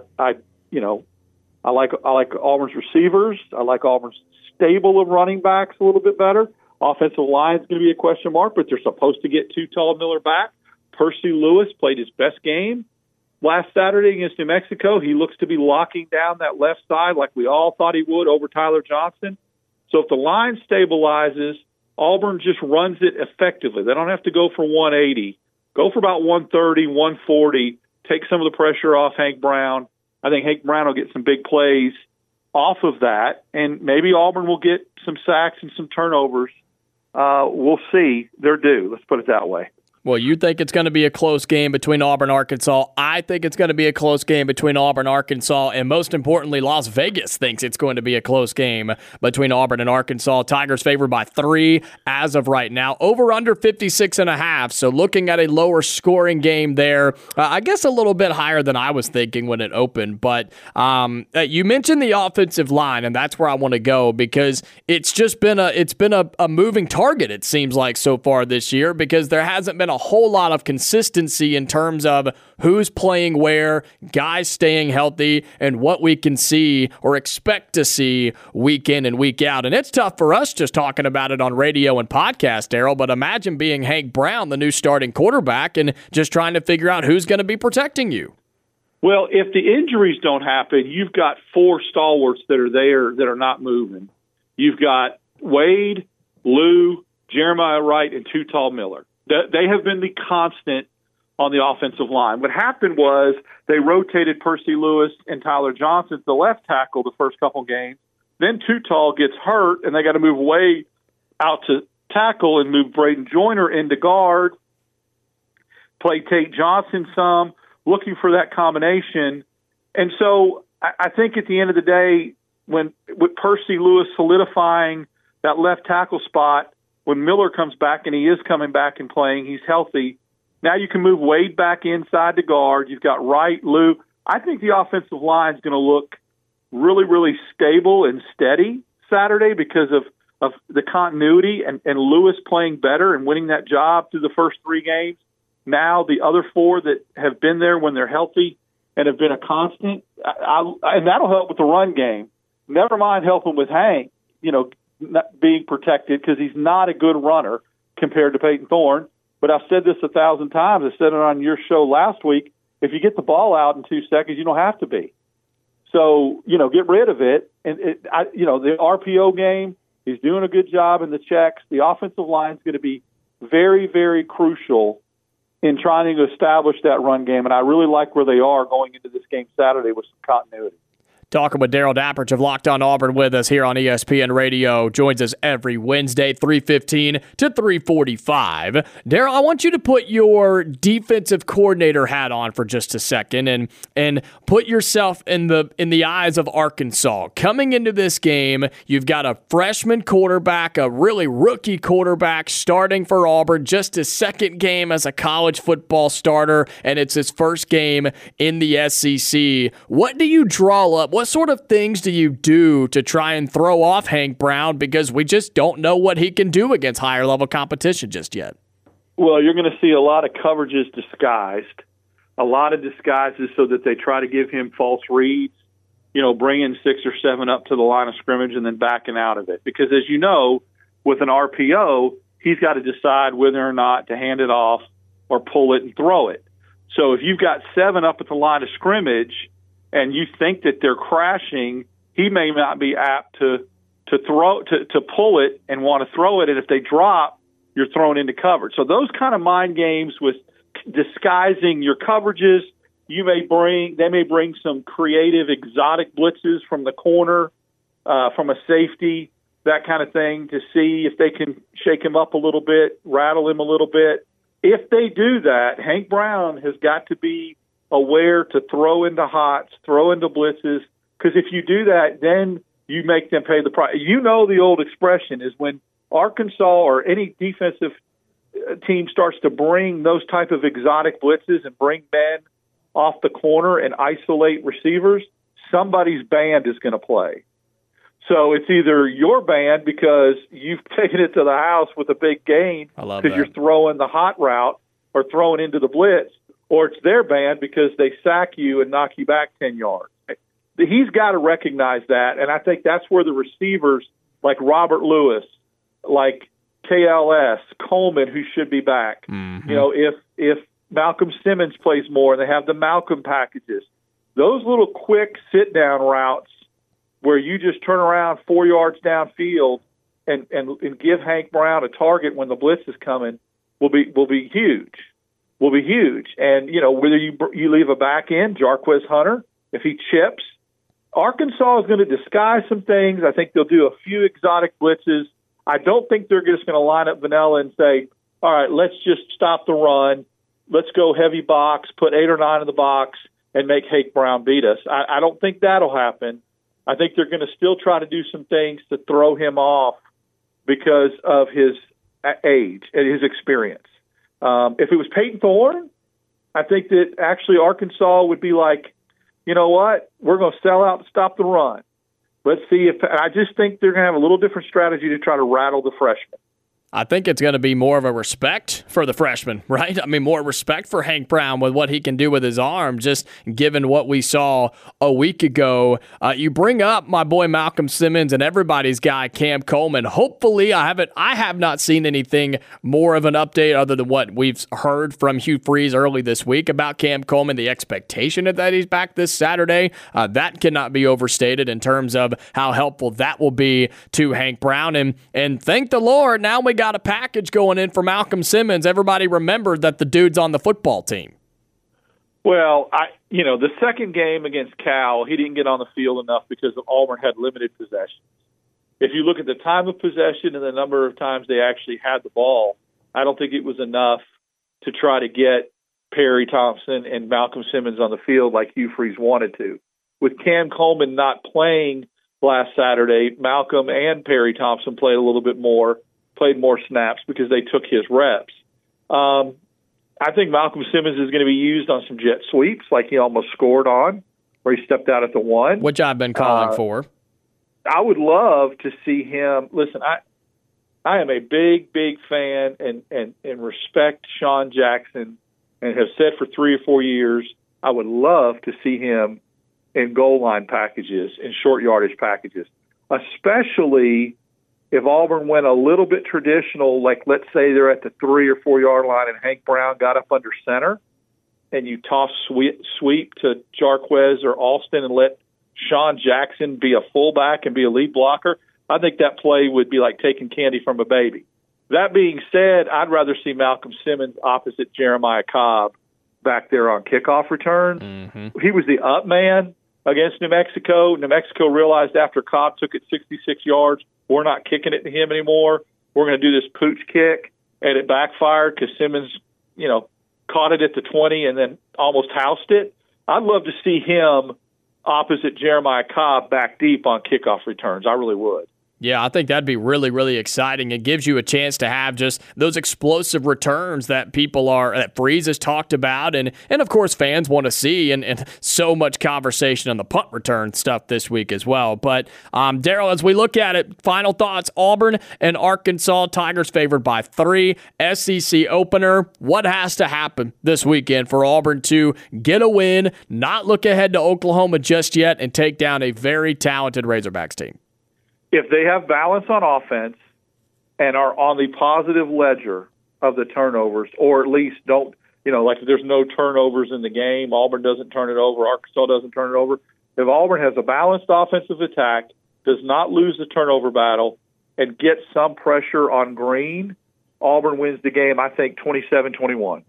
Speaker 7: like Auburn's receivers. I like Auburn's stable of running backs a little bit better. Offensive line is going to be a question mark, but they're supposed to get Too Tall Miller back. Percy Lewis played his best game last Saturday against New Mexico. He looks to be locking down that left side like we all thought he would over Tyler Johnson. So if the line stabilizes, Auburn just runs it effectively. They don't have to go for 180. Go for about 130, 140. Take some of the pressure off Hank Brown. I think Hank Brown will get some big plays off of that, and maybe Auburn will get some sacks and some turnovers. We'll see. They're due. Let's put it that way.
Speaker 2: Well, you think it's going to be a close game between Auburn and Arkansas. I think it's going to be a close game between Auburn and Arkansas. And most importantly, Las Vegas thinks it's going to be a close game between Auburn and Arkansas. Tigers favored by 3 as of right now. Over under 56.5. So looking at a lower scoring game there. I guess a little bit higher than I was thinking when it opened. But you mentioned the offensive line, and that's where I want to go because it's just been a moving target, it seems like, so far this year, because there hasn't been a whole lot of consistency in terms of who's playing where, guys staying healthy, and what we can see or expect to see week in and week out. And it's tough for us just talking about it on radio and podcast, Daryl, but imagine being Hank Brown, the new starting quarterback, and just trying to figure out who's going to be protecting you.
Speaker 7: Well, if the injuries don't happen, you've got 4 stalwarts that are there that are not moving. You've got Wade, Lou, Jeremiah Wright, and Tall Miller. They have been the constant on the offensive line. What happened was they rotated Percy Lewis and Tyler Johnson to the left tackle the first couple games. Then Tall gets hurt, and they got to move way out to tackle and move Braden Joyner into guard, play Tate Johnson some, looking for that combination. And so I think at the end of the day, with Percy Lewis solidifying that left tackle spot, when Miller comes back, and he is coming back and playing, he's healthy, now you can move Wade back inside to guard. You've got Wright, Lou. I think the offensive line is going to look really, really stable and steady Saturday because of the continuity and Lewis playing better and winning that job through the first 3 games. Now the other 4 that have been there when they're healthy and have been a constant, and that'll help with the run game. Never mind helping with Hank, not being protected because he's not a good runner compared to Peyton Thorne. But I've said this 1,000 times. I said it on your show last week. If you get the ball out in 2 seconds, you don't have to be. So, get rid of it. And, the RPO game, he's doing a good job in the checks. The offensive line is going to be very, very crucial in trying to establish that run game. And I really like where they are going into this game Saturday with some continuity.
Speaker 2: Talking with Darrell Dapprich of Locked On Auburn with us here on ESPN Radio. Joins us every Wednesday, 3:15 to 3:45. Darrell, I want you to put your defensive coordinator hat on for just a second and put yourself in the eyes of Arkansas. Coming into this game, you've got a freshman quarterback, a really rookie quarterback starting for Auburn, just his second game as a college football starter, and it's his first game in the SEC. What do you draw up? What sort of things do you do to try and throw off Hank Brown? Because we just don't know what he can do against higher level competition just yet.
Speaker 7: Well, you're going to see a lot of coverages disguised, a lot of disguises so that they try to give him false reads, bringing 6 or 7 up to the line of scrimmage and then backing out of it. Because as you know, with an RPO, he's got to decide whether or not to hand it off or pull it and throw it. So if you've got 7 up at the line of scrimmage and you think that they're crashing, he may not be apt to pull it and want to throw it. And if they drop, you're thrown into coverage. So those kind of mind games with disguising your coverages, they may bring some creative, exotic blitzes from the corner, from a safety, that kind of thing, to see if they can shake him up a little bit, rattle him a little bit. If they do that, Hank Brown has got to be aware to throw into hots, throw into blitzes, because if you do that, then you make them pay the price. The old expression is when Arkansas or any defensive team starts to bring those type of exotic blitzes and bring men off the corner and isolate receivers, somebody's band is going to play. So it's either your band because you've taken it to the house with a big gain because you're throwing the hot route or throwing into the blitz, or it's their band because they sack you and knock you back 10 yards. He's got to recognize that, and I think that's where the receivers like Robert Lewis, like KLS, Coleman, who should be back, if Malcolm Simmons plays more and they have the Malcolm packages, those little quick sit-down routes where you just turn around 4 yards downfield and give Hank Brown a target when the blitz is coming will be huge. And, whether you leave a back end, Jarquez Hunter, if he chips, Arkansas is going to disguise some things. I think they'll do a few exotic blitzes. I don't think they're just going to line up vanilla and say, all right, let's just stop the run. Let's go heavy box, put 8 or 9 in the box, and make Hank Brown beat us. I don't think that'll happen. I think they're going to still try to do some things to throw him off because of his age and his experience. If it was Peyton Thorne, I think that actually Arkansas would be like, you know what, we're going to sell out and stop the run. Let's see I just think they're going to have a little different strategy to try to rattle the freshman.
Speaker 2: I think it's going to be more of a respect for the freshman, right? I mean, more respect for Hank Brown with what he can do with his arm, just given what we saw a week ago. You bring up my boy Malcolm Simmons and everybody's guy Cam Coleman. Hopefully, I have not seen anything more of an update other than what we've heard from Hugh Freeze early this week about Cam Coleman. The expectation that he's back this Saturday, that cannot be overstated in terms of how helpful that will be to Hank Brown. And thank the Lord, now we got got a package going in for Malcolm Simmons. Everybody remembered that the dude's on the football team.
Speaker 7: Well, the second game against Cal, he didn't get on the field enough because Auburn had limited possessions. If you look at the time of possession and the number of times they actually had the ball, I don't think it was enough to try to get Perry Thompson and Malcolm Simmons on the field like Hugh Freeze wanted to. With Cam Coleman not playing last Saturday, Malcolm and Perry Thompson played more snaps because they took his reps. I think Malcolm Simmons is going to be used on some jet sweeps like he almost scored on, where he stepped out at the 1.
Speaker 2: Which I've been calling for.
Speaker 7: I would love to see him. Listen, I am a big, big fan and respect Sean Jackson and have said for 3 or 4 years, I would love to see him in goal line packages, in short yardage packages, especially if Auburn went a little bit traditional, like let's say they're at the 3 or 4 yard line and Hank Brown got up under center and you toss sweep to Jarquez or Alston and let Sean Jackson be a fullback and be a lead blocker, I think that play would be like taking candy from a baby. That being said, I'd rather see Malcolm Simmons opposite Jeremiah Cobb back there on kickoff returns. Mm-hmm. He was the up man against New Mexico. New Mexico realized after Cobb took it 66 yards, we're not kicking it to him anymore. We're going to do this pooch kick, and it backfired because Simmons, caught it at the 20 and then almost housed it. I'd love to see him opposite Jeremiah Cobb back deep on kickoff returns. I really would.
Speaker 2: Yeah, I think that'd be really, really exciting. It gives you a chance to have just those explosive returns that that Freeze has talked about, and of course fans want to see, and so much conversation on the punt return stuff this week as well. But Daryl, as we look at it, final thoughts: Auburn and Arkansas, Tigers favored by 3, SEC opener. What has to happen this weekend for Auburn to get a win, not look ahead to Oklahoma just yet, and take down a very talented Razorbacks team?
Speaker 7: If they have balance on offense and are on the positive ledger of the turnovers, or at least don't, like if there's no turnovers in the game, Auburn doesn't turn it over, Arkansas doesn't turn it over. If Auburn has a balanced offensive attack, does not lose the turnover battle, and gets some pressure on Green, Auburn wins the game, I think, 27-21.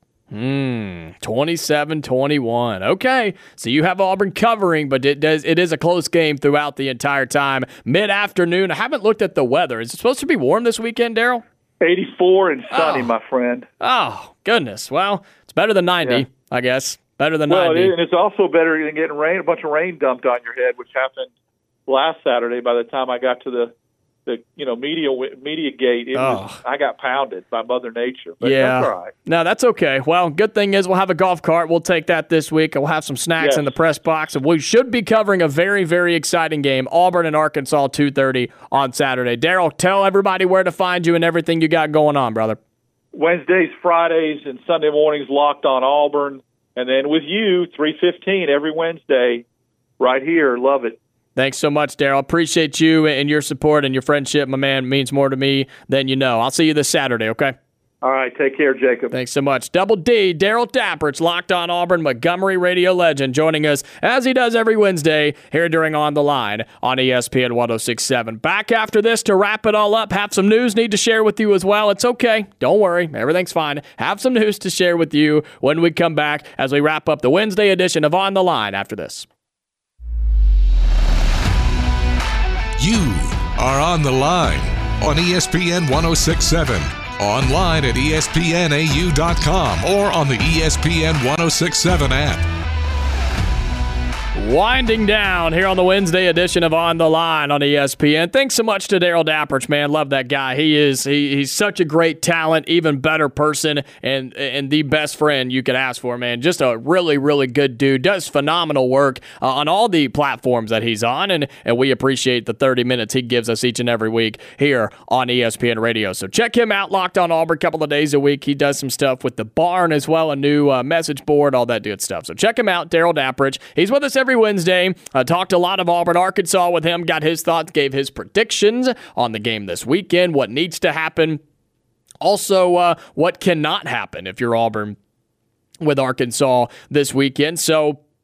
Speaker 2: 27-21. Okay, so you have Auburn covering, but it is a close game throughout the entire time. Mid-afternoon, I haven't looked at the weather. Is it supposed to be warm this weekend, Daryl?
Speaker 7: 84 and sunny, my friend.
Speaker 2: Oh, goodness. Well, it's better than 90, I guess. Better than 90.
Speaker 7: And it's also better than getting rain, a bunch of rain dumped on your head, which happened last Saturday. By the time I got to the media gate, I got pounded by Mother Nature. But that's all right.
Speaker 2: No, that's okay. Well, good thing is we'll have a golf cart. We'll take that this week. We'll have some snacks in the press box. And we should be covering a very, very exciting game, Auburn and Arkansas, 2:30 on Saturday. Daryl, tell everybody where to find you and everything you got going on, brother.
Speaker 7: Wednesdays, Fridays, and Sunday mornings locked on Auburn. And then with you, 3:15 every Wednesday right here. Love it.
Speaker 2: Thanks so much, Daryl. Appreciate you and your support and your friendship, my man. It means more to me than you know. I'll see you this Saturday, okay?
Speaker 7: All right. Take care, Jacob.
Speaker 2: Thanks so much. Double D, Daryl Dappert's Locked On Auburn, Montgomery radio legend, joining us as he does every Wednesday here during On the Line on ESPN 106.7. Back after this to wrap it all up. Have some news need to share with you as well. It's okay. Don't worry. Everything's fine. Have some news to share with you when we come back as we wrap up the Wednesday edition of On the Line after this.
Speaker 1: You are on the line on ESPN 106.7, online at ESPNAU.com, or on the ESPN 106.7 app.
Speaker 2: Winding down here on the Wednesday edition of On the Line on ESPN. Thanks so much to Daryl Dappert's, man. Love that guy. He's such a great talent, even better person, and the best friend you could ask for, man. Just a really, really good dude. Does phenomenal work on all the platforms that he's on, and we appreciate the 30 minutes he gives us each and every week here on ESPN Radio. So check him out, Locked On Auburn, a couple of days a week. He does some stuff with the Barn as well, a new message board, all that good stuff. So check him out, Daryl Dapper. He's with us every Wednesday. Talked a lot of Auburn, Arkansas with him, got his thoughts, gave his predictions on the game this weekend, what needs to happen. Also, what cannot happen if you're Auburn with Arkansas this weekend. So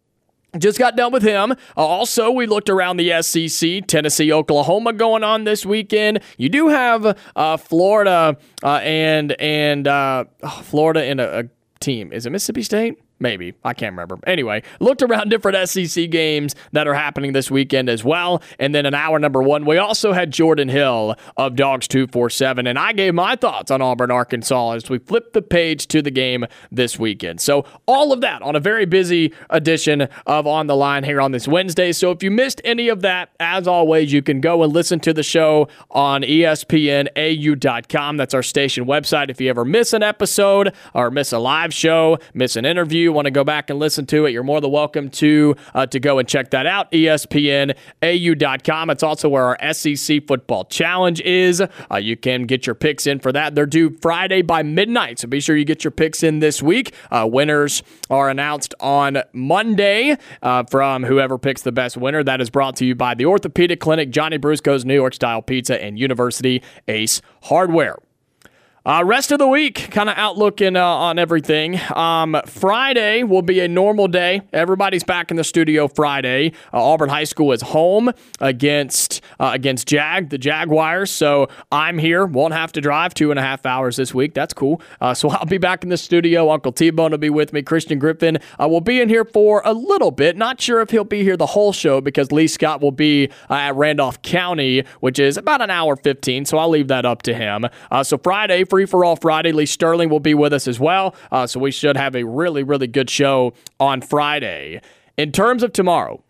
Speaker 2: Just got done with him. Also, we looked around the SEC, Tennessee, Oklahoma going on this weekend. You do have Florida and Florida in a team. Is it Mississippi State? Maybe. I can't remember. Anyway, looked around different SEC games that are happening this weekend as well. And then in hour number 1, we also had Jordan Hill of Dogs 247. And I gave my thoughts on Auburn, Arkansas as we flipped the page to the game this weekend. So all of that on a very busy edition of On the Line here on this Wednesday. So if you missed any of that, as always, you can go and listen to the show on ESPNAU.com. That's our station website. If you ever miss an episode or miss a live show, miss an interview, want to go back and listen to it, you're more than welcome to go and check that out, ESPNAU.com. It's also where our SEC Football Challenge is. You can get your picks in for that. They're due Friday by midnight, so be sure you get your picks in this week. Winners are announced on Monday from whoever picks the best winner. That is brought to you by the Orthopedic Clinic, Johnny Brusco's New York Style Pizza, and University Ace Hardware. Rest of the week, kind of outlooking on everything. Friday will be a normal day. Everybody's back in the studio Friday. Auburn High School is home against the Jaguars. So I'm here. Won't have to drive 2.5 hours this week. That's cool. So I'll be back in the studio. Uncle T-Bone will be with me. Christian Griffin will be in here for a little bit. Not sure if he'll be here the whole show because Lee Scott will be at Randolph County, which is about an hour 15. So I'll leave that up to him. So Friday, Free for All Friday. Lee Sterling will be with us as well. So we should have a really, really good show on Friday. In terms of tomorrow,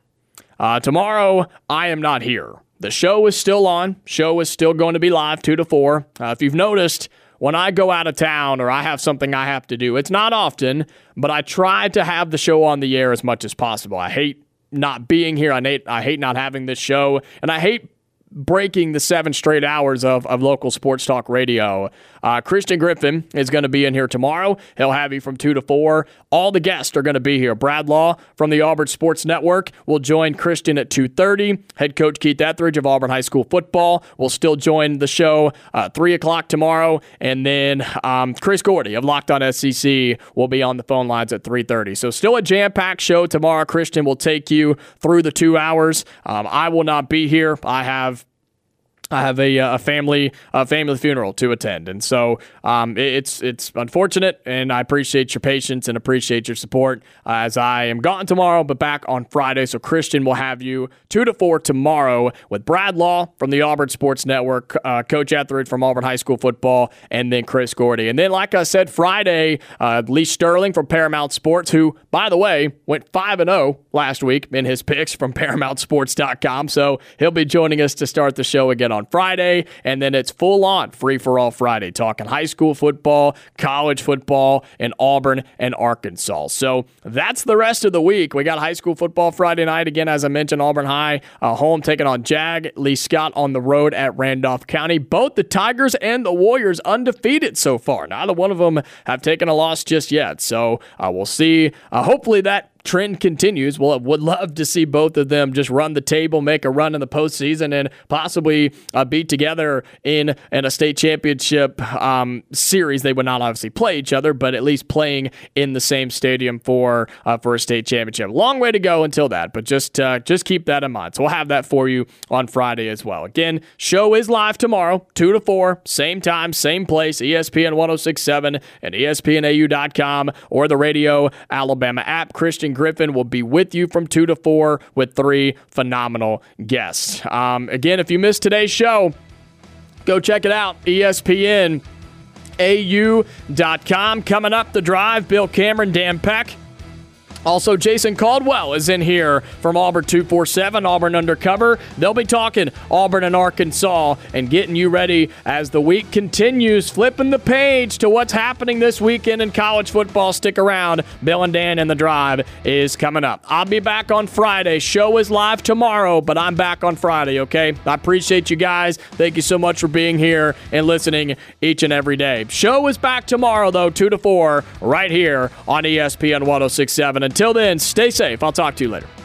Speaker 2: I am not here. The show is still on. Show is still going to be live 2 to 4. If you've noticed, when I go out of town or I have something I have to do, it's not often, but I try to have the show on the air as much as possible. I hate not being here. I hate not having this show, and I hate breaking the 7 straight hours of local sports talk radio. Christian Griffin is going to be in here tomorrow. He'll have you from 2 to 4. All the guests are going to be here. Brad Law from the Auburn Sports Network will join Christian at 2:30. Head coach Keith Etheridge of Auburn High School football will still join the show 3 o'clock tomorrow. And then Chris Gordy of Locked On SEC will be on the phone lines at 3:30. So still a jam-packed show tomorrow. Christian will take you through the 2 hours. I will not be here. I have a family funeral to attend, and so it's unfortunate, and I appreciate your patience and appreciate your support as I am gone tomorrow, but back on Friday. So Christian will have you 2 to 4 tomorrow with Brad Law from the Auburn Sports Network, Coach Etheridge from Auburn High School football, and then Chris Gordy. And then, like I said, Friday, Lee Sterling from Paramount Sports, who, by the way, went 5-0 last week in his picks from ParamountSports.com. So he'll be joining us to start the show again on Friday, and then it's full on Free for All Friday, talking high school football, college football, and Auburn and Arkansas. So that's the rest of the week. We got high school football Friday night again, as I mentioned. Auburn High home taking on Jag. Lee Scott on the road at Randolph County. Both the Tigers and the Warriors undefeated so far. Neither one of them have taken a loss just yet. So we'll see. Hopefully that trend continues. Well, I would love to see both of them just run the table, make a run in the postseason, and possibly be together in a state championship series. They would not obviously play each other, but at least playing in the same stadium for a state championship. Long way to go until that, but just keep that in mind. So we'll have that for you on Friday as well. Again, show is live tomorrow, 2 to 4, same time, same place, ESPN 106.7 and ESPNAU.com or the Radio Alabama app. Christian Griffin will be with you from 2 to 4 with 3 phenomenal guests. Again, if you missed today's show, go check it out, ESPNAU.com. Coming up the drive, Bill Cameron, Dan Peck. Also, Jason Caldwell is in here from Auburn 247, Auburn Undercover. They'll be talking Auburn and Arkansas and getting you ready as the week continues, flipping the page to what's happening this weekend in college football. Stick around. Bill and Dan in the drive is coming up. I'll be back on Friday. Show is live tomorrow, but I'm back on Friday, okay? I appreciate you guys. Thank you so much for being here and listening each and every day. Show is back tomorrow, though, 2 to 4, right here on ESPN 106.7. Until then, stay safe. I'll talk to you later.